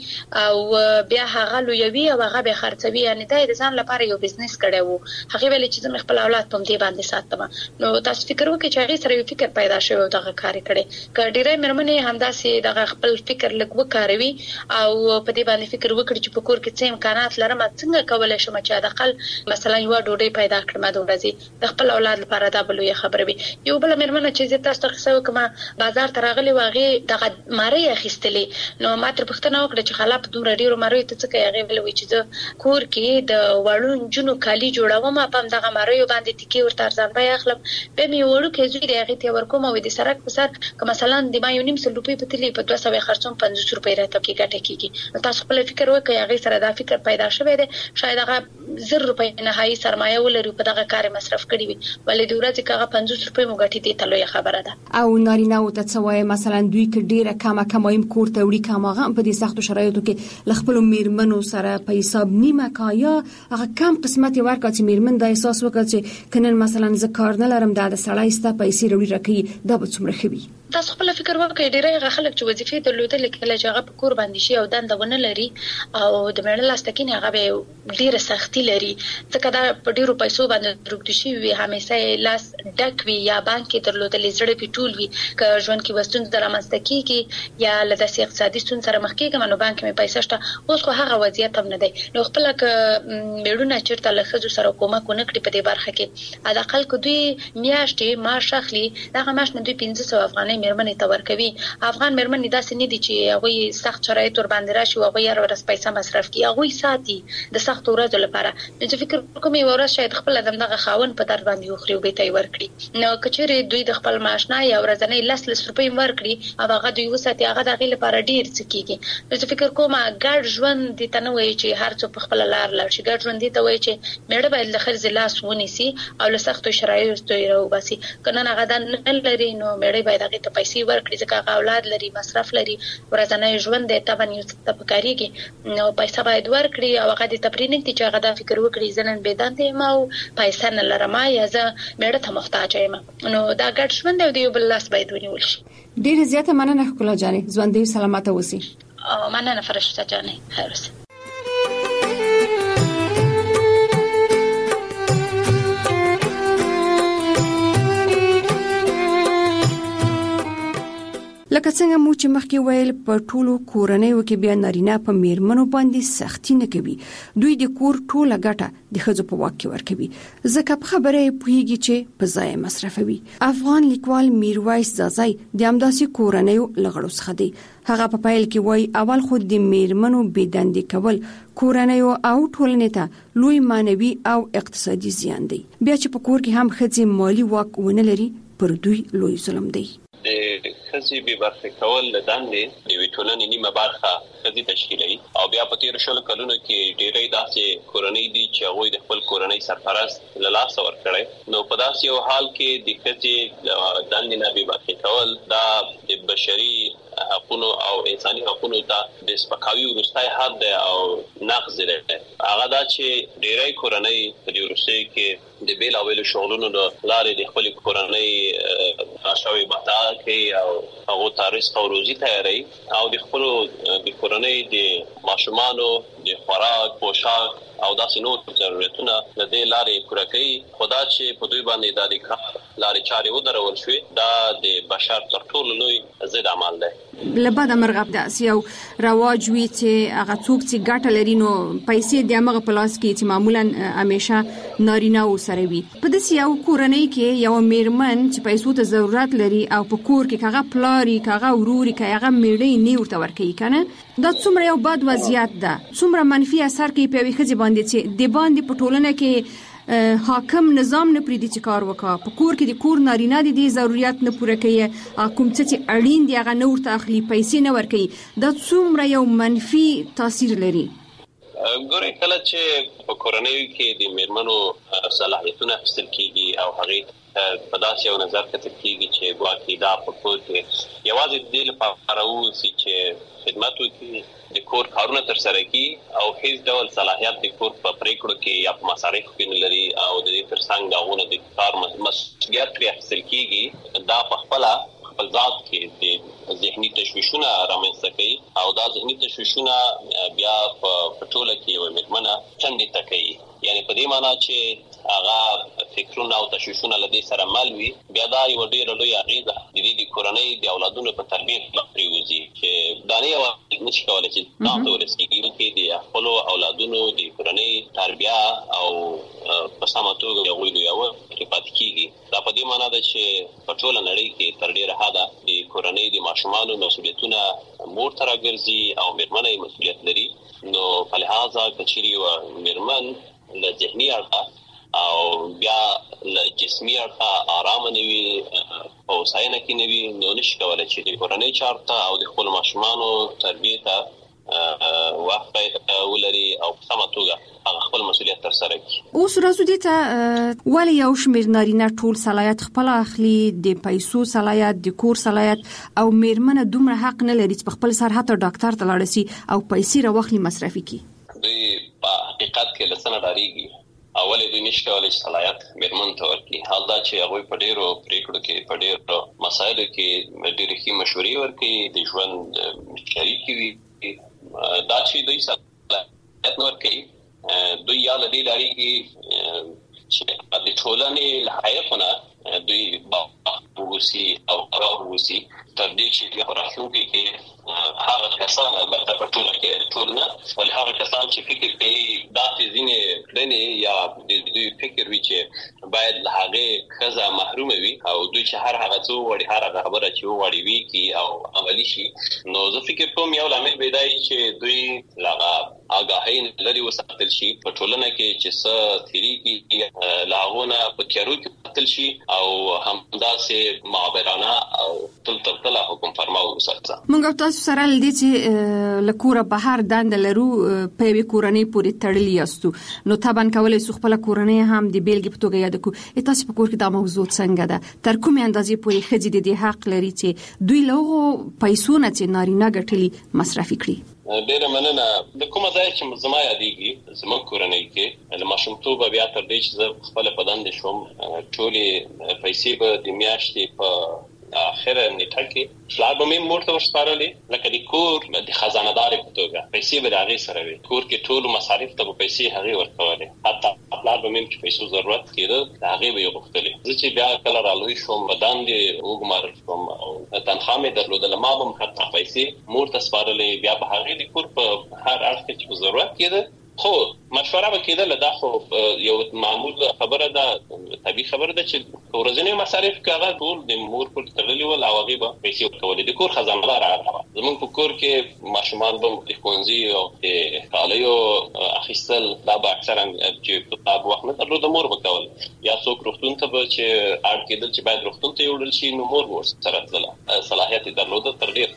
او بیا هغه لویوي او هغه به خرڅوي یعنی دا د ځان لپاره یو بزنس کړی وو. هغه ویل چې زما خپل اولاد په دې باندې ساتم نو تاسو فکر وکړئ چې هغه سره یو فکر پیدا شوی او دغه کار کړي کډیره مېرمنې همداسې دغه خپل فکر لږ وکاروي او په دې باندې فکر وکړي چې په کور کې څه امکانات لرم څنګه کولای شم چې د خپل مثلا یو ډوډۍ پیدا کړم د ورځې د خپل اولاد لپاره دا بلوي خبره وي. یو بل مېرمنه چې تاسو ته څه وکم بازار ته راغلی واغې دغه ماری اخیستلې نو ماته پښتنه وکړه چې خلاف دومره ډیرو ماری ته څه کوي هغه ویل چې د کور کې د وړون جنو کالی جوړوم په دغه مریو باندې ټکی ورته ارزان بیا اخلم به می وړو کې زوی دی هغه ته ورکوم او د سرک په سر که مثلا د ما یو نیم سل روپۍ په تلی په دوه سوه خرڅوم پنځوس روپۍ راته کې ګټه کیږي. تاسو خپل فکر وکړئ هغه سره دا فکر پیدا شوی دی شاید هغه زر روپۍ نهایي سرمایه ولري په دغه کار مصرف کړی وي ولې د ورځې کاغه پنځوس روپۍ مو ګټې دي تلوي خبره ده. او نارینه او تڅوي مثلا دوی کې ډیره کمه کمایم کور ته وړي کماغه په دې سختو شرایطو کې لخپل میرمنو سره په حساب نیمه کایا هغه کم قسمت ورکړ چې میرمن د احساس وکړي چې کنن مثلا ز کار نه لرم د سړی ستا پیسې وروړي راکې دا به څومره خوي. تاسو خپل فکر وکړئ ډیره خلک چې وظیفې درلودل کله چې هغه په کور باندې شي او دنده ونه لري او د مېړه لاستکینه هغه به ډیره سختي لري ځکه دا په ډیرو پیسو باندې دروغ شي وي همیشه لاس ډک وي یا بانک کې درلودل زړه په ټول وي که ژوند کې وستون درامسته کیږي یا لدا سي اقتصادي ستون سره مخ کېږي نو بانک مې پیسې شته اوس خو هغه وضعیت هم نه دی نو خپل ک میړونه چیرته له خزو سره کومه کو نکړي په دې برخه کې علي اقل کو دوی میاشتې معاش اخلي دغه معاش نه دوی پنځه سوه افغانۍ مېرمنې ته ورکوي. افغان مېرمنې داسې نه دي چې هغه سخت شرایط ور باندې راشي او هغه هر ورځ پیسې مصرف کوي هغه ساتي د سخت ورځو لپاره نو فکر کوم یو ورځ شاید خپل دغه خاون په در باندې وخري او به تی ورکړي نو کچېره دوی د خپل معاش نه یا ورځنی لس لس روپۍ ورکړي او هغه دوی وساتي هغه دغه لپاره ډیر څه کیږي نو فکر کوم ګډ ژوند دي ته وایي چې هر څو په خپل لار لار شي ګډ ژوند دي ته وایي چې مېړه باید له خرز لاس ونیسي او له سختو شرایطو یې راوباسي کنه هغه د نن لري نو مېړه باید هغه ته پیسې ورکړي ځکه هغه اولاد لري مصرف لري ورځنی ژوند دی ته باندې څه پکاريږي نو پیسې باید ورکړي او هغه د تپرین ته چې هغه د فکر وکړي ځنن بيدانته ما او پیسې نه لرم یا زه مېړه ته محتاج یم نو دا ګډ ژوند دی یو بل لاس باید ونیول شي. ډیر زیاته مننه خپل جانې ژوند دې سلامت اوسئ. مننه فرشته جانې هرڅ. لکه څنګه مو چې مخکې ویل په ټولو کورنیو کې بیا نارینه په میرمنو باندې سختی نه کوي دوی د کور ټوله ګټه د ښځو په واک کې ورکوي ځکه په خبره پوهیږي چې په ځای مصرفوي. افغان لیکوال میرویس زازای د همداسې کورنیو لغړو څخه دی. هغه په پایل کې وایي اول خو د میرمنو بېدندې کول کورنیو او ټولنې ته لوی مانوي او اقتصادي زیان دی بیا چې په کور کې هم ښځې مالی واک ونه لري پر دوی لوی ظلم دی. د خزي به برخه کول لدانې د ویټولنې نیمه برخه خزي تشکیلي او بیا په تیر شل کلونو کې ډېرې داسې کورنۍ دي چې هغه د خپل کورنۍ سرپرست لاس ور کړی نو په داسې یو حال کې د خزي دانې نه به برخه کول دا د بشري حقوقو او انساني حقوقو ته د سپکاوي ورستای حد او نقض دی هغه دا چې ډېرې کورنۍ په دې ورسته کې د بیل او ویل شغلونو د لارې د خپل کورنۍ راشوي متا کوي او هغه تاریخ او روزي تیاری او د خپل د کورنۍ د ماشومانو د خوراک پوشاک او داسې نور ضرورتونه د دې لارې پوره کوي خدا چې په دوی باندې د کار لارې چارې ودرول شوې دا د بشر تر ټولو لوی ضد عمل دی. لبد مرغب د اسیو رواج وی چې هغه څوک چې ګټه لري نو پیسې د هغه پلاس کې چې معمولا همیشه نارینه و سره وي. په دې یو کورنۍ کې یو میرمن چې پیسو ته ضرورت لري او په کور کې هغه پلاری هغه وروري هغه میړې نه ورته ورکوي کنه دا څومره یو بد وضعیت ده، څومره منفي اثر کوي په ویخه باندې چې د باندې په ټولنه کې حاکم نظام نه پریدي چې کار وکړي. په کور کې د کور نارینه دي ضرورت نه پوره کوي، کوم څه چې اړین دي هغه نه ورته اخلي، پیسې نه ورکوي. دا څومره یو منفي تاثیر لري. ګورې کله چې په کورنۍ کې د میرمنو صلاحیتونه اخیستل کیږي او هغه په داسې یو نظر کتل کیږي چې ګواکې دا په کور کې یوازې د دې لپاره اوسي چې خدمت وکړي، د کور کارونه ترسره کړي او هیڅ ډول صلاحیت د کور په پریکړو کې یا په مصارفو کې نه لري او د دې ترڅنګ داونه د کار مسؤلیت پرې اخیستل کیږي، دا په خپل خپل ذات کې د ذهني تشویشونه رامنځته کوي او دا ذهني تشویشونه بیا په ټوله کې یو میرمنه چندې تکي. یعنی په دې معنی چې هغه فکرونه او تشویشونه لدې سره مل وي، بیا دا یو ډېر لوی اغیزه د دې د کورنۍ د اولادونو په تربیت پریوزي چې دا نه یو نشي کولای چې دا ورسېږي چې د خپل اولادونو د کورنۍ تربیه او په سمه توګه یو یو پاتې کیږي. دا په دې معنی ده چې په ټوله نړۍ کې تر ډیره حده د کورنۍ د ماشومانو مسؤلیتونه مور ته راګرځي او میرمنې مسؤلیت لري. نو په لحاظه کچېری و میرمن له ذهني اړخه او بیا له جسمي اړخه آرام نه وي او ساينه کې نه وي، نو نشي کولای چې د کورنۍ چارته او د خپل ماشومانو تربیته وخت ولري او په سمه توګه هغه خپل مسؤلیت تر سره کړي. اوس راځو دې ته ولې یو شمېر نارینه ټول صلاحیت خپل اخلي، د پیسو صلاحیت، د کور صلاحیت، او میرمنه دومره حق نه لري چې خپل سر حتی ډاکټر ته لاړ شي او پیسې راوخلي مصرفي کړي. دوی په حقیقت کې لسنه ډاریږي. اول دوی نشي کولای صلاحیت میرمن ته ورکړي، حال دا چې هغه په ډیرو پریکړو کې په ډیرو مسایلو کې ډیرې ښې مشورې ورکړي، د ژوند شریک وي. دا چې دوی صلاحیت ورکړي دوی یا لدې لري چې د ټولنې له حقایقونه دوی باوسي او راووسي تر دې چې په راتلونکي کې هغه کسان البته په ټولنه کې ټولنه ولې هغه کسان چې فکر کوي دا چې ځینې کړنې یا د دوی فکر وي چې باید له هغه خزه محروم وي او دوی چې هر هغه څو وړي هر هغه خبره چې وړي وي کی او عملی شي. نو زه فکر کوم یو لامل پیدای چې دوی لاغه آگاهی لري وساتل شي په ټولنه کې چې څه تیری کې لاغونه په تیارو کې تل شي او همداسې معبرانه او تل تل تل حکم فرماو وساتل. موږ تاسو سره لدې چې لکوره بهر دند لرو په وی کورنۍ پورې تړلې یاستو، نو طبعا کولای سو خپل کورنۍ هم د بیلګې په توګه یاد کو. تاسو په کور کې دا موضوع څنګه ده؟ تر کومه اندازې پورې خځې د دې حق لري چې دوی له پیسو نه چې نارینه ګټلي مصرفي کړي؟ ډیره مننه. د کومه ځای چې زما یادېږي زموږ کورنۍ کې له ماشومتوبه بیا تر دې چې زه خپل په دند شوم ټولې پیسې به د میاشتې په اخره نیټه کې پلار به مې مور ته ورسپارلې، لکه د کور د خزانه دار په توګه پیسې به د هغې سره وي. کور کې ټولو مصارف ته به پیسې هغې ورکولې، حتی پلار به مې چې پیسو ضرورت کېده د هغې به یې غوښتلې. زه چې بیا کله رالوی شوم په دندې وګمارل شوم او تنخوا مې درلودله، ما به هم حتی پیسې مور ته سپارلې، بیا به هغې د کور په هر اړخ کې چې په ضرورت کېده خو مشوره وکیدله. دا خو یو معمول خبره ده، طبيعي خبره ده چې ورځنی مصارف کاغه ټول د مور پر تړلې ول او هغه به پیسې ورکولې. د کور خزانه دار هغه زموږ په کور کې ماشومان به د ښوونځي او د کالیو اخیستل دا به اکثرا چې په تاب وخت نه درلود مور وکول، یا څوک روغتون ته به چې اړ کېدل چې باید روغتون ته یوړل شي نو مور ور سره تلله، صلاحیت درلود تر ډیر.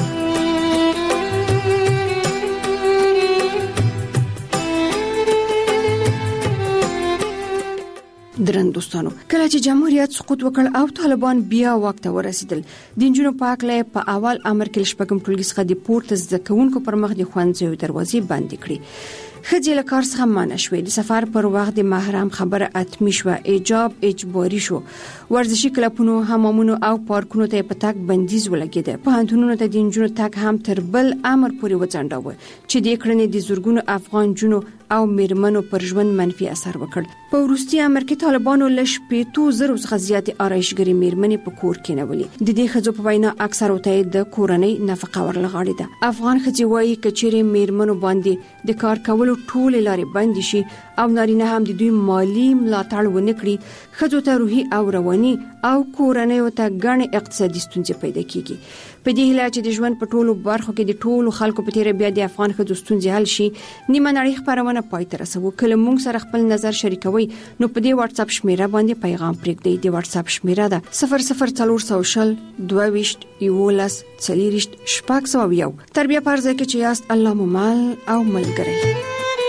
درن دوستانو، کله چې جمهوریت سقوط وکړ او طالبان بیا واک ته ورسېدل، د انجونو په اړه په اول امر کې شپږم ټولګي څخه د پورته زده کوونکو پر مخ د ښوونځیو دروازې بندې کړې. ښځې له کار څخه منع شوې، د سفر پر وخت د محرم خبره اتمی شوه، حجاب اجباري شو، ورزشي کلبونو، حمامونو او پارکونو ته په تګ بندیز ولګېده. پوهنتونونو ته د انجونو تګ هم تر بل امر پورې وځنډاوه چې د کړنې د زورګونو افغان جنو او میرمنو پر ژوند منفي اثر وکړ. په وروستي امر کې طالبانو لش پیتو زرو څخه زیات آرایشګری میرمنې په کور کې نیولې. د دې خځو په وینا اکثر وته د کورنۍ نفقه ورلغاړي ده. افغان خځې وايي کچېرې میرمنو باندې د کار کولو ټول لارې بند شي او نارینه هم د دوی مالی ملاتړ ونکړي، خځو ته روحي او رواني او کورنۍ ته ګڼ اقتصادي ستونزې پیدا کیږي. په دې هیله چې د ژوند په ټولو برخو کې د ټولو خلکو په تیر بیا د افغان خځو ستونزې حل شي، نیمه نړۍ خبرونه پای ته رسوو. کله موږ سره خپل نظر شریکوي نو په دې واتس اپ شمیره باندې پیغام پرېږدئ. د واتس اپ شمیره ده صفر صفر څلور سو شل دوه ویشت یولس څلوریشت شپږ سوه یو. تر بیا پر ځای کې چې یاست الله مو مال او ملګری.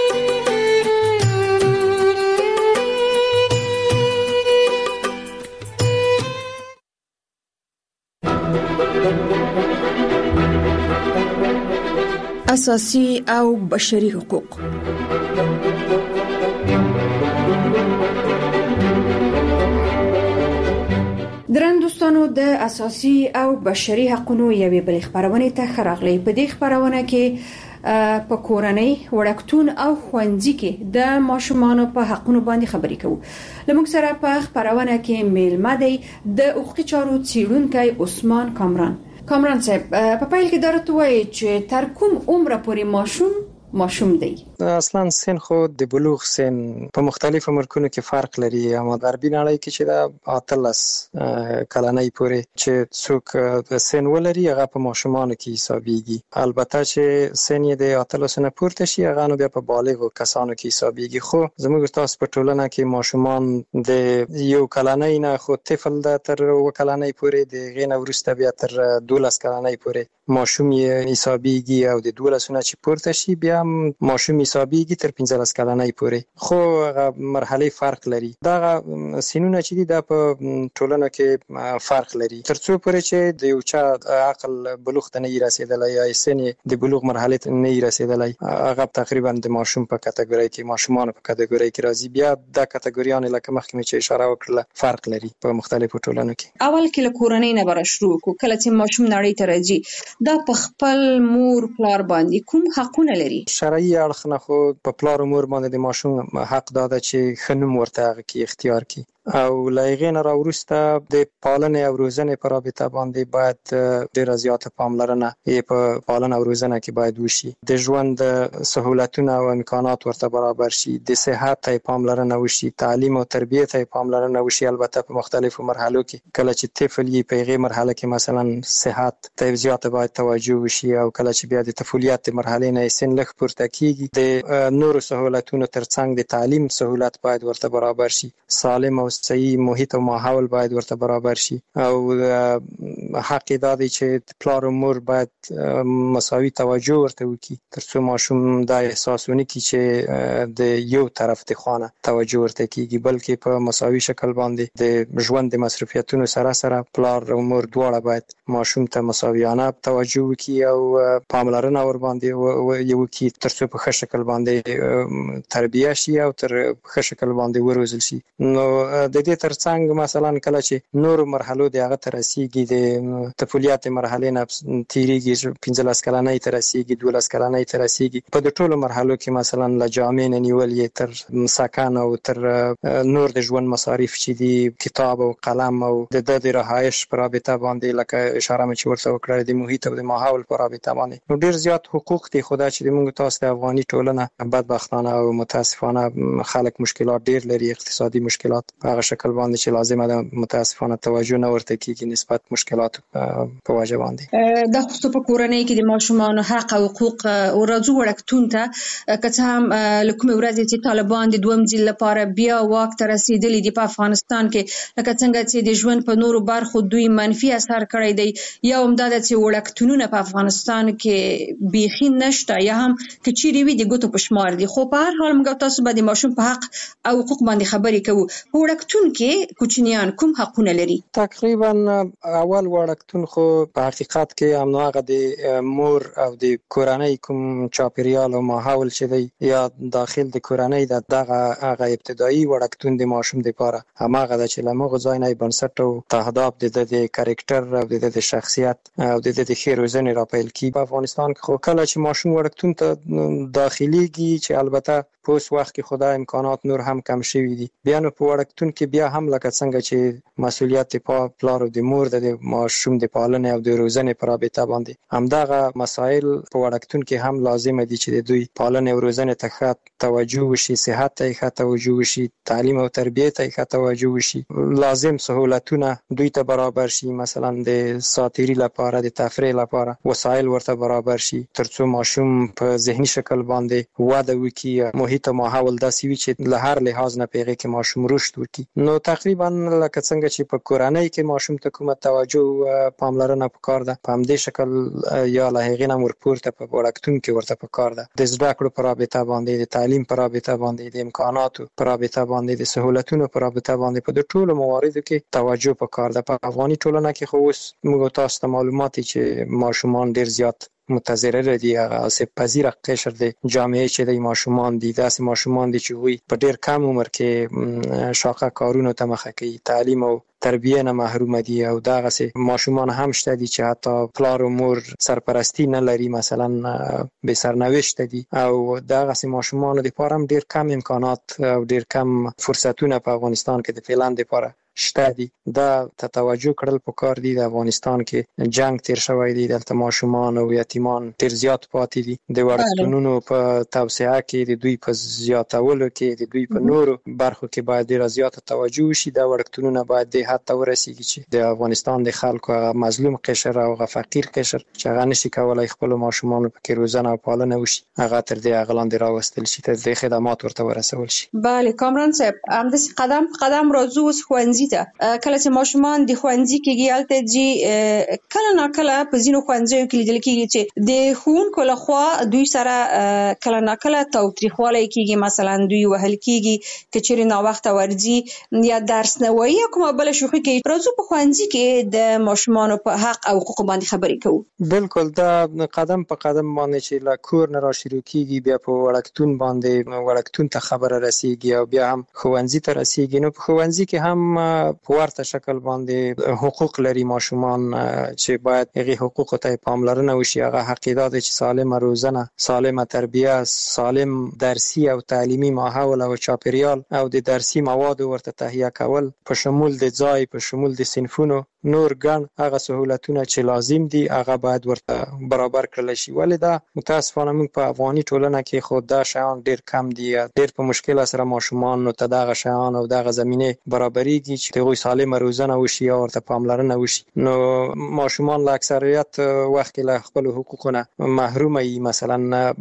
اساسي او بشري حقوق. درن دوستانو د اساسي او بشري حقوقو یوې بل خبرونه ته خراغلي. په دې خبرونه کې په کورنۍ، وړکتون او ښوونځي کې د ماشومانو په حقوقو باندې خبرې کوو. لمونږ سره په خبرونه کې میلمه دی د حقوقي چارو څیړونکی عثمان کامران. کامران صاحب، په پیل کې درته وایي چې تر کوم عمر پورې ماشوم ماشوم دی؟ اصلا سن خو د بلوغ سن په مختلفو ملکونو کې فرق لري. اما غربي نړۍ کې چې دا اتلس کلنۍ پورې چې څوک سن ولري هغه په ماشومانو کې حسابيږي. البته چې سن یې د اتلس نه پورته شي هغه نو بیا په بالغو کسانو کې حسابيږي. خو زموږ تاسو په ټولنه کې ماشومان د یو کلنۍ نه خو طفل د تر و کلنۍ پورې د غینه ورسته بیا تر دولس کلنۍ پورې ماشوم یې حسابيږي او د دولس نه چې پورته شي بیا ماشوم حسابيږي تر پنځلس کلنۍ پورې. خو هغه مرحله فرق لري. دا سنونه چې دي د په ټولنه کې فرق لري. ترڅو پورې چې د یو چا عقل بلوغ ته نه رسیدلی یا سن د بلوغ مرحله ته نه رسیدلی هغه تقریبا د ماشوم په کټګوري کې ماشومان په کټګوري کې راځي. بیا د کټګوریان لکه مخکې چې اشاره وکړه فرق لري په مختلفو ټولنو کې. اول کې له کورنۍ نه بر شروع کو، کله چې ماشوم نړۍ ته راځي دا په خپل مور پلار باندې کوم حقونه لري؟ شرعي اړخ نه خو په پلار او مور باندې د ماشوم حق داده چې خنوم ورته کې اختیار کی او لایغین را ورسته د پالنې او روزنې پر رابطه باندې باید ډیر زیات پاملرنه یې په پالنه او روزنه کې باید وشي. د ژوند سہولتونه او امکانات ورته برابر شي، د صحت ته پاملرنه وشي، تعلیم او تربیت ته پاملرنه وشي. البته په مختلفو مرحلو کې کله چې طفل یې په غي مرحله کې مثلا صحت ته زیات باید توجه وشي او کله چې بیا د طفولیت مرحله نه سن لږ پورته کیږي د نورو سہولتونو ترڅنګ د تعلیم سہولت باید ورته برابر شي. سالم او صحیح محیط او ماحول باید ورته برابر شي او حق دا دی چې پلار او مور باید مساوي توجه ورته وکړي ترڅو ماشوم دا احساس ونه کړي چې د یو طرف ته خانه توجه ورته کیږي، بلکې په مساوي شکل باندې د ژوند د مصرفیتونو سره سره پلار او مور دواړه باید ماشوم ته مساویانه توجه وکړي او پاملرنه ور باندې یو کې ترڅو په ښه شکل باندې تربیه شي او تر ښه شکل باندې وروزل شي. نو د دې ترڅنګ مثلا کله چې نور مرحلو د هغه ترسيږي د طفولیت مرحله نه تیریږي پنځلس کلنۍ ترسيږي دولس کلنۍ ترسيږي په د ټولو مرحلو کې مثلا لجامع نیول یې تر سکن او تر نور د ژوند مصارف چې دي کتاب او قلم او د د رهایش پر رابطه باندې لکه اشاره مې ورته وکړه د محیط او د ماحول پر رابطه باندې نو ډیر زیات حقوق دي. خدای چې موږ تاسو د افغاني ټولنه بدبختانه او متاسفانه خلک مشکلات ډیر لري، اقتصادي مشکلات هغه شکل باندې چې لازمه ده متاسفانه توجه نه ورته کیږي نسبت مشکلات په واجب باندې. د خصوص په کورنۍ کې د ماشومانو حق او حقوق او راځو وړکتون ته که هم لکه ورځ چې طالبان د دوم ځل لپاره بیا واک ته رسیدلي دي په افغانستان کې، لکه څنګه چې د ژوند په نورو برخو دوی منفي اثر کړی دی یا هم د چې وړکتونونه په افغانستان کې بیخي نشته یا هم کچيري وي د ګوتو پشمار دي. خو په هر حال موږ تاسو باندې ماشوم په حق او حقوق باندې خبرې کوو. په وړکتون کې کوچنیان کوم حقونه لري؟ تقریبا اول وړکتون خو په حقیقت کې هماغه د مور او د کورنۍ کوم چاپیریال او ماحول چې دی یا داخل د کورنۍ د دغه هغه ابتدایي وړکتون د ماشوم لپاره هماغه د چې لمغه ځای نه بنسټ او تهداب د د کاریکټر او د د شخصیت او د د خیر روزنې راپیل کی په افغانستان کې خو کله چې ماشوم وړکتون ته داخليږي چې البته په اوس وخت کې خدای امکانات نور هم کم شوي دي بیا نو په وړکتون کې بیا هم لکه څنګه چې مسولیت په پلار او د مور د ماشوم د پالنې او د روزنې پر رابطه باندې همدغه مسائل په وړکتون کې هم لازم دي چې د دوی پالنې او روزنې ته ښه توجه وشي صحت ته ښه توجه وشي تعلیم او تربیه ته ښه توجه وشي لازم سہولتونه دوی ته برابر شي مثلا د ساتيري لپاره د تفریح لپاره وسایل ورته برابر شي ترڅو ماشوم په ذهني شکل باندې وده وکړي محیط او ماحول داسې وي چې له هر لحاظ نه پیغه کې ماشوم رشد وکړي نو تقریبا لکه څنګه چې په کورنۍ کې ماشوم ته کومه توجه پاملرنه پکار ده په همدې شکل یا له هغې نه ورپورته په وړکتون کې ورته پکار ده د زده کړو په رابطه باندې د تعلیم په رابطه باندې د امکاناتو په رابطه باندې د سہولتونو په رابطه باندې په ټولو مواردو کې توجه پکار ده په افغاني ټولنه کې خو اوس موږ تاسو ته معلومات چې ماشومان ډیر زیات متضرر دي هغه سه پذیر قشر دي جامعه چې د ماشومان دي داسې ماشومان دي چې وي په ډیر کم عمر کې شاقه کارونو ته مخه کوي تعلیم او تربیه نه محروم دي او دغه سه ماشومان هم شته دي چې حتی پلار او مور سرپرستی نه لري مثلا به سرنوشت دي او دغه سه ماشومان د پاره هم ډیر کم امکانات او ډیر کم فرصتونه په افغانستان کې د فعلان لپاره شته دي دا ته توجه کړل پکار دي د افغانستان کې جنگ تیر شوی دی دلته ماشومان او یتیمان ډیر زیات پاتې دي د وړکتونونو په توسعه کې د دوی په زیاتولو کې د دوی په نورو برخو کې باید ډیر زیات توجه وشي د وړکتونونو باید د حتی ورسیږي چې د افغانستان د خلکو مظلوم قشر او فقیر قشر چې هغه نشي کولای خپل ماشومان په کې روزنه او پالنه وشي هغه تر دې اغلان دی راوستل شي ته د خدمات ورته ورسول شي. بله کامران صاحب هم د قدم قدم راځو اوس ښوونځي ته کله چې ماشومان د ښوونځي کې هلته ځي کله نه کله په ځینو ښوونځیو کې لیدل کېږي چې د ښوونکو لخوا دوی سره کله نه کله تاوتریخوالی کېږي مثلا دوی وهل کېږي که چېرې ناوخته ورځي یا درس نه وایي یا کومه بله شوخي کوي. راځو په ښوونځي کې د ماشومانو په حق او حقوقو باندې خبرې کوو. بالکل دا قدم په قدم باندې چې له کور نه را شروع کېږي بیا په وړکتون باندې وړکتون ته خبره رسېږي او بیا هم ښوونځي ته رسېږي نو په ښوونځي کې هم په ورته شکل باندې حقوق لري ماشومان چې باید هغه حقوق ته پاملرنه وشي هغه حق ده چې سالمه روزنه سالمه تربیه سالم درسي او تعلیمي ماحول او چاپیریال او د درسي مواد ورته تهیه کول په شمول د ځای په شمول د صنفونو نور ګڼ هغه سہولتونه چې لازم دي هغه باید ورته برابر کړل شي ولې دا متاسفانه موږ په افغاني ټولنه کې خو دا شیان ډیر کم دي ډیر په مشکل سره ماشومان نو ته دغه شیان او دغه زمينه برابرېږي چې دوی سالمه روزنه وشي او ورته پاملرنه وشي نو ماشومان له اکثریت وخت له خپل حقوقونه محروم وي مثلا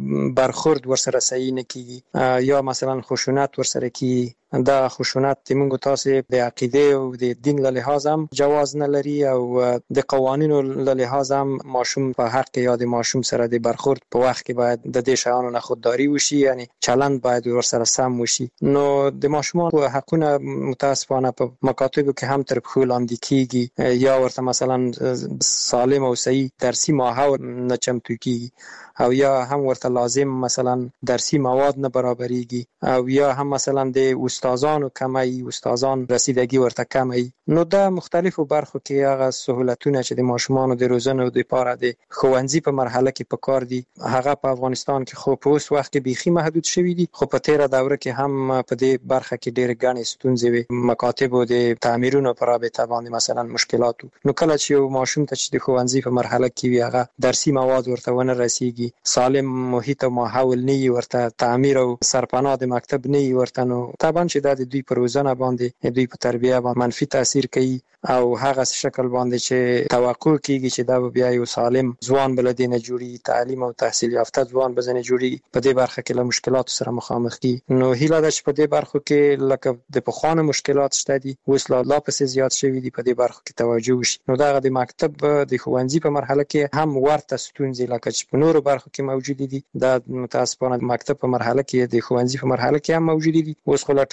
برخورد ورسره صحیح نه کیږي یا مثلا خشونت ورسره کیږي دا خشونت د موږ تاسو د عقیده او د دین له لحاظ هم جواز نه لري او د قوانینو له لحاظ هم ماشوم په حق یا د ماشوم سره د برخورد په وخت کې باید د دې شیانو نه خودداري وشي یعنی چلند باید ورسره سم وشي نو د ماشومان حقونه متاسفانه په مکاتبو کې هم تر پښو لاندې کیږي یا ورته مثلا سالم او صحیح درسي ماحول نه چمتو کیږي او یا هم ورته لازم مثلا درسي مواد نه برابرېږي او یا هم مثلا د استادانو کمی استادان رسیدگی ورته کمی نو دا مختلفو برخو کې هغه سہولتونه چې د ماشومانو د روزنې او د پاره د ښوونځي په مرحله کې پکار دي هغه په افغانستان کې خو په اوس وخت کې بيخي محدود شوی دي خو په تیره دوره کې هم په دې برخه کې ډېر غني ستونزې وي مکاتب او د تعمیرونو په رابطه باندې مثلا مشکلات نو کله چې یو ماشوم ته چې د ښوونځي په مرحله کې وي هغه درسي مواد ورته ونه رسیږي سالم محیط او ماحول نه ورته تعمیر او سرپناه د مکتب نه ورته نو طبعا چې د دوی په روزنه باندې دوی په تربیه باندې منفي تاثیر کوي او هغه شکل باندې چې توقع کیږي چې دا بیا یو سالم ځوان بلدینه جوړي تعلیم او تحصیل یافته ځوان بزنه جوړي په دې برخه کې له مشکلات سره مخامخ دي نو هیله ده چې په دې برخه کې لکه د پخوانو مشکلات شته دي اوس لا لا پسې زیات شوي دي په دې برخه کې توجه وشي نو دا د مکتب د ښوونځي په مرحله کې هم ورته ستونزې لکه چې په نورو برخو کې موجود دي دا متاسفانه مکتب په مرحله کې د ښوونځي په مرحله کې هم موجود دي اوس خو لا ټول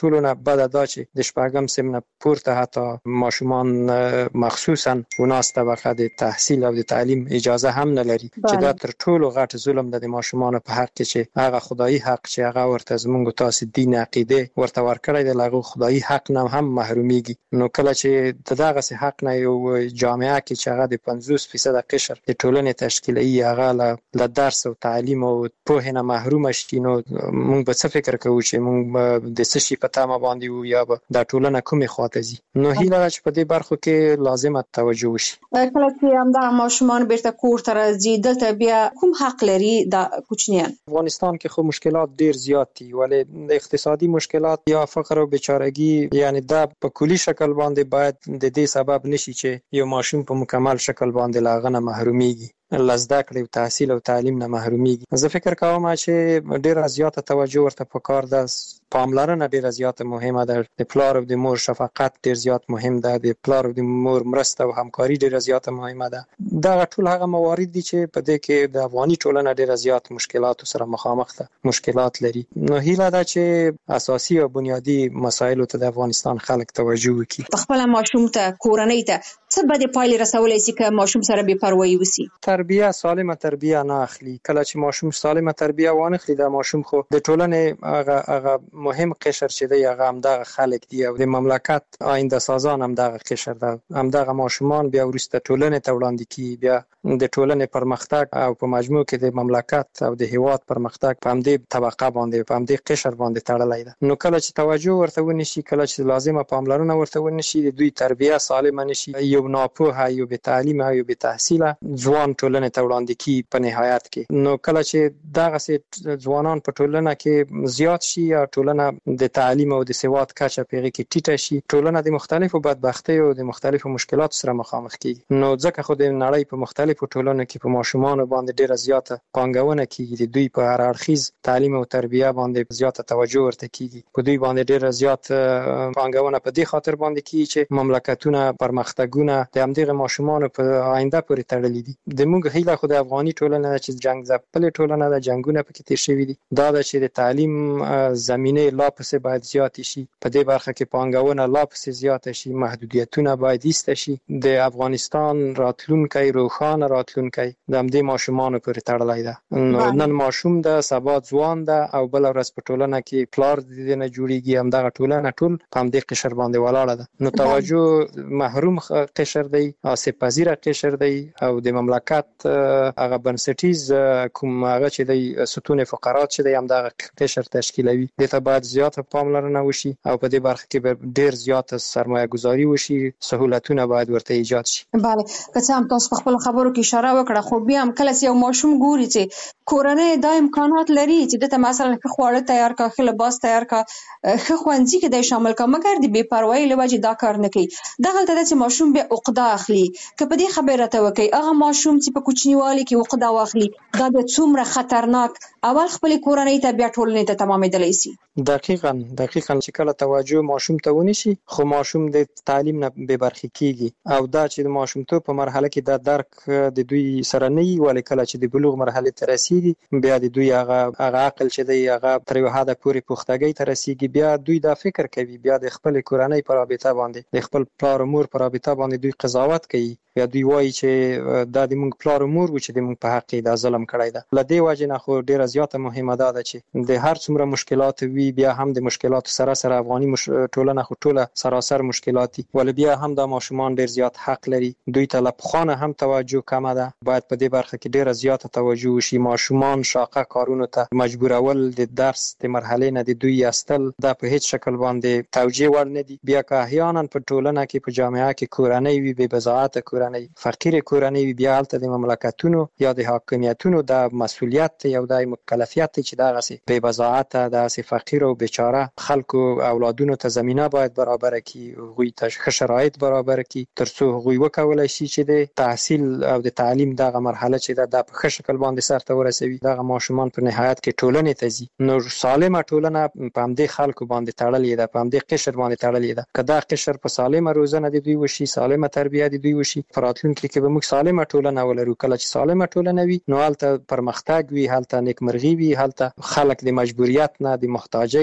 ټولو نه بد دا چې د شپږم سیم نه پورته حتی ماشومان مخصوصا وناس طبقه د تحصیل او د تعلیم اجازه هم نه لري چې دا تر ټولو غټ ظلم د ماشومان په حق کې چې هغه خدایي حق چې هغه ورته زمونږ تاسو دین عقیده ورته ورکړی دی لغه خدایي حق نه هم محرومیږي. نو کله چې دغه سي حق نه یو جامعه کې چې هغه د پنځوس فیصد قشر د ټولنې تشکیلي هغه له درس او تعلیم او په نه محروم شي نو موږ به څه فکر کوو چې موږ د څه شي په تامه باندې وو یا به د ټولنه کومې خواته ځي. نو هیله چې په دې برخو کې لازمه توجه وشي. کله چې هم د ماشومان بیرته کور ته راځي دلته بیا کوم حق لري د کوچنیان؟ افغانستان کې خو مشکلات ډیر زیات دي ولې د اقتصادي مشکلات یا فقر او بیچارهګي یعنی دا په کلی شکل باندې باید د دې سبب نشي چې یو ماشوم په مکمل شکل باندې لاغنه محرومیږي لزده کړي او تحصیل او تعلیم نه محرومیږي. زه فکر کوم چې ډیر زیاته توجه ورته پکار ده، پاملرنه ډیر زیاته مهمه ده، د پلار او د مور شفقت ډیر زیات مهم ده، د پلار او د مور مرسته او همکاري ډیر زیاته مهمه ده. دا ټول هغه موارد دي چې په دې کې د افغاني ټولنه ډیر زیات مشکلات سره مخامخ ده، مشکلات لري. نو هیله ده چې اساسي او بنیادی مسایلو ته د افغانستان خلک توجه وکړي. خپل ماشوم ته کورنۍ ته څه بده پایلې رسولای شي که ماشوم سره بې پروايي وسی؟ تربیه سالمه تربیه نه اخلي. کله چې ماشوم سالمه تربیه وانه اخلي د ماشوم خو د ټولنې هغه هغه مهم قشر چې دی هغه هم دغه خلک دی او د مملکت آینده سازان هم دغه قشر ده. هم دغه ماشومان بیا ورسته ټولنې ته وړاندې کی بیا د ټولنې پرمختګ او په مجموع کې د مملکت او د هیواد پرمختګ په همدې طبقه باندې په همدې قشر باندې تړلای ده. نو کله چې توجه ورته ونشي، کله چې لازمه پاملرنه ورته ونشي، د دوی تربیه سالمه نشي، یو ناپوهه یو به تعلیم او به تحصیل ځوان ټولنې ته وړاندې کی په نهایت کې. نو کله چې دغه سي ځوانان په ټولنه کې زیات شي یا ټولنه د تعلیم او د سواد کچه پیغه کې ټیټه شي، ټولنه د مختلفو بدبختی او د مختلفو مشکلاتو سره مخامخ کیږي. نو ځکه خو د نړۍ په مختلفو ټولنو کې په ماشومان باندې ډیره زیاته پانګونه کیږي، د دوی په هر اړخیز تعلیم او تربیه باندې زیاته توجه ورته کیږي، په دوی باندې ډیره زیات پانګونه په دې خاطر باندې کیږي چې مملکتونه پرمختګونه د همدغه ماشومان په آینده پورې تړلي دي. د موږ هیله خو د افغاني ټولنه چې جنگ ځپلې ټولنه د جنگونه پکې تیر شوي دي، دا د چې د تعلیم زمینه لا پسې باید زیات شي، په دې برخه کې پانګونه لا پسې زیات شي، محدودیتونه باید ایست شي. د افغانستان راتلونکی روښانه راتلونکی د همدې ماشومانو پورې تړلی ده. نن ماشوم ده، سبا ځوان ده او بل ورځ په ټولنه کې پلار د دې نه جوړیږي. همدغه ټولنه ټول په همدې قشر باندې ولاړه ده. نو توجه محروم قشر دی، آسیب پذیره قشر دی او د مملکت هغه بنسټیز کوم هغه چې دی ستون فقرات چې دی همدغه قشر تشکیلوي. دې ته باید زیاته پاملرنه وشي او په دې برخه کې ډیر زیاته سرمایه گذاري وشي، سہولتونه باید ورته ایجاد شي. بله، که څه هم تاسو په خپل خبرو کې اشاره وکړه، خو بیا هم کله چې یو ماشوم ګوري چې کورنۍ دا امکانات لري چې دته مثلا ښه خواړه تیار کا، ښه لباس تیار کا، ښه ښوونځي کې د شامل کا، مګر د بې پروايي له وجې دا کار نه کوي، دغه ته چې ماشوم بیا عقده اخلي. که په دې خبره ته وکي هغه ماشوم چې په کوچنیوالي کې عقده واخلي دا به څومره خطرناک اول خپل کورنۍ ته بیا ټولنې ته تمامېدلی شي. دقیقاً دقیقاً چې کله توجه ماشوم ته ونشي خو ماشوم د تعلیم نه بې برخې کیږي او دا چې د ماشومتوب په مرحله کې د درک د دوی سره نه وي، ولې کله چې د بلوغ مرحله ته رسیږي بیا د دوی هغه هغه عقل چې دی هغه تر یو حده پورې پختګۍ ته رسیږي، بیا دوی دا فکر کوي، بیا د خپل کورنۍ په رابطه باندې د خپل پلار او مور په رابطه باندې دوی قضاوت کوي، یا دوی وایي چې دا د موږ پلار او مور و چې د موږ په حق کې دا ظلم کړی ده. له دې وجې نه خو ډیره زیاته مهمه ده چې د هر څومره مشکلات وي بیا هم د مشکلاتو سره سره افغاني مش... ټولنه خو ټوله سراسر مشکلات دي، ولې بیا هم دا ماشومان ډیر زیات حق لري. دوی ته له پخوانه هم توجه کمه ده، باید په دې برخه کې ډیره زیاته توجه وشي. ماشومان شاقه کارونو ته مجبورول د درس د مرحلې نه د دوی استل دا په هیڅ شکل باندې توجیه وړ نه دي. بیا که احیانا په ټولنه کې په جامعه کې کورنۍ وي بې بضاعته کورنۍ، فقیر کورنۍ وي، بیا هلته د مملکتونو یا د حاکمیتونو د مسؤلیت یا د مکلفیت چې دغه سي بې بضاعته داسې فقیر او بیچاره خلکو اولادونو ته زمينه باید برابر کړي، غوي ته ښه شرایط برابر کړي ترڅو غوي وکولای شي چې د تحصیل او د تعلیم دغه مرحله چې د په ښه شکل باندې سرته ورسوي. دغه ماشومان په نهایت کې ټولنې ته ځي. نو سالمه ټولنه په همدې خلکو باندې تړلې ده، په همدې قشر باندې تړلې ده. که دا قشر په سالمه روزنه د دوی وشي، سالمه تربیه د دوی وشي، په راتلونکي کې به موږ سالمه ټولنه ولرو. کله چې سالمه ټولنه وي نو هلته پرمختګ وي، هلته نیکمرغي وي، هلته خلک د مجبوریت نه د محتاجۍ نه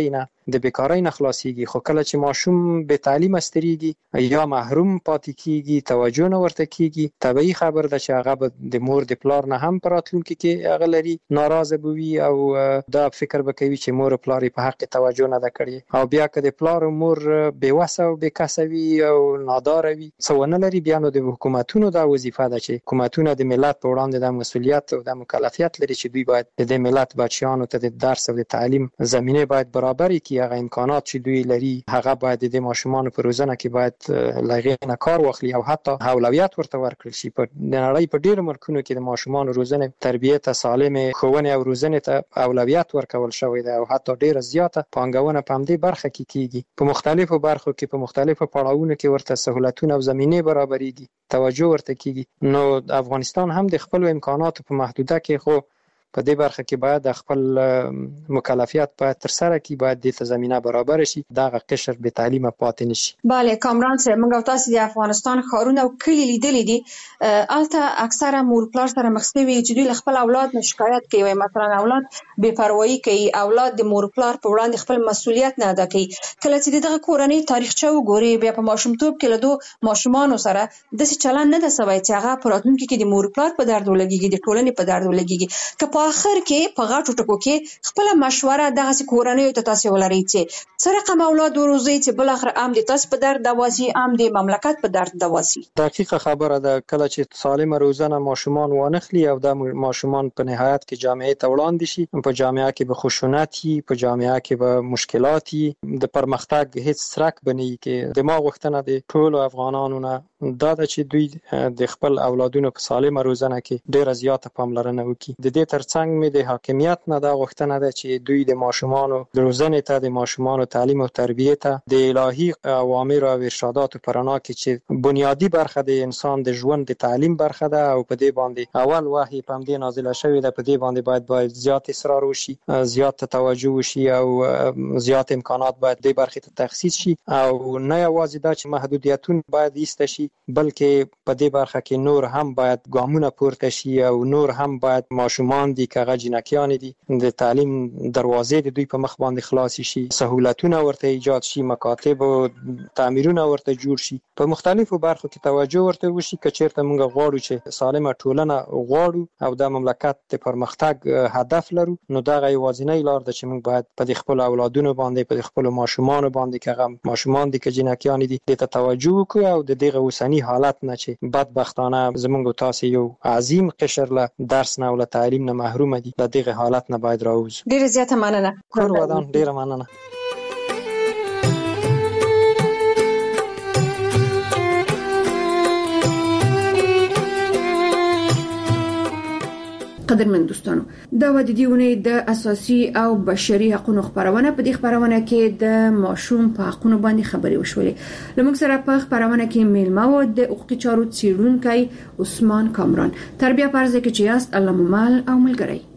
د بیکاری نه خلاصيږي، خو کله چې ماشوم به تعلیم استریږي یا محروم پاتې کیږي، توجه نه ورته کیږي، طبيعي خبر ده چې هغه به د مور د پلار نه هم پراتلونکي کې هغه لري ناراضه بوي او دا فکر وکوي چې مور پلار په حق توجه نه کړي، او بیا که د پلار مور بې وسه او بې کسوي او نادار وي څونه لري، بیا نو د حکومتونو دا وظیفه ده چې حکومتونه د ملت په وړاندې د مسؤلیت او د مکلفیت لري چې دوی باید د ملت بچیانو ته د درس او د تعلیم زمینه باید برابر کړي. هغه امکانات چې دوی لري هغه باید د ماشومان په روزنه کې باید لغې نه کار واخلي او حتی اولویت ورته ورکړل شي. په نړۍ په ډیرو ملکونو کې د ماشومان روزنه، تربیت سالم، ښوونه او روزنه ته اولویت ورکول شوی دی او حتی ډیره زیاته پانګونه په همدې برخه کې کیږي. په مختلفو برخو کې په مختلفو پړاوونو کې ورته سہولتونه او زمینه برابرېږي، توجه ورته کیږي. نو افغانستان هم د خپل امکاناتو په محدوده کې خو په دې برخه کې باید خپل مکلفیت په تر سره کې باید د زمينه برابر شي، دا قشر به تعلیم پاتې نشي. bale کامران سره موږ تاسو د افغانستان خارونه او کلی لیدلې دي، الته اکثره مور پلار سره مخ شوي چې دوی خپل اولاد نه شکایت کوي، مثلا اولاد بے پروايي کوي، اولاد د مور پلار په وړاندې خپل مسؤلیت نه ادا کوي. کله چې دغه کورنۍ تاریخچه وګوري بیا په ماشومتوب کې له دوه ماشومان سره د څه چلن نه د سوي چې هغه پراتونکو کې د مور پلار په درد ولګيږي، د ټولنې په درد ولګيږي. که په اخر کې په غاټو ټکو کې خپل مشوره دغه کورنۍ ته تاسو ولرئ چې څه رقم اولاد وروزي چې بل اخر ام د تاسو په درد دواسي، ام د مملکت په درد دواسي. دقیقه خبره ده. کله چې سالم روزنه ماشومان وانخلي او د ماشومان په نهایت کې جامعه ته وړاندې شي، په جامعه کې به خشونتي، په جامعه کې به مشکلاتي، د پرمختګ هیڅ سرک بنئ کې دماغ وختنه د ټولو افغانانو نه دا د چې دوی د خپل اولادونو په سالم روزنه کې ډیره زیاته پاملرنه وکړي. د دې ترڅنګ مې د حاکمیت نه دا غوښتنه ده چې دوی د ماشومانو د روزنې ته، د ماشومانو تعلیم او تربیه ته د الهي اوامر او ارشادات په رڼا کې چې بنیادی برخه د انسان د ژوند د تعلیم برخه ده او په دې باندې اول وحي په دې نازله شوې ده، په دې باندې باید باید زیات اصرار وشي، زیات توجه وشي او زیات امکانات باید دې برخه ته تخصیص شي. او نه یوازې دا چې محدودیتونه باید ایسته شي، بلکې په دې برخه کې نور هم باید ګامونه پورته شي او نور هم باید ماشومان دي که هغه جنکیان دي د تعلیم دروازې د دوی په مخ باندې خلاص شي، سہولتونه ورته ایجاد شي، مکاتب او تعمیرونه ورته جوړ شي، په مختلفو برخو کې توجه ورته وشي. که چیرته موږ غواړو چې سالمه ټولنه غواړو او د مملکت د پرمختګ هدف لرو، نو دا یوازینی لار ده چې موږ باید په خپل اولادونو باندې، په خپل ماشومان باندې که هغه ماشومان دي که جنکیان دي د توجه وکړو او د دغه اوسنی حالت نه چې بدبختانه زمونږ تاسو یو عظیم قشر له درس نه او له تعلیم نه محروم دي، د دغه حالت نه باید راوځو. ډیره زیاته مننه. کور ودان ډیره مننه. قدرمن دوستانو، دا و د دیونه د اساسي او بشري حقوقو خبرونه. په دې خبرونه کې د ماشوم په حقوقو باندې خبرې وشولې. لمونږ سره په خبرونه کې میلمه و د حقوقي چارو څیړونکی عثمان کامران. تربیه پرځ کې چې یاست الله ممال او ملګری.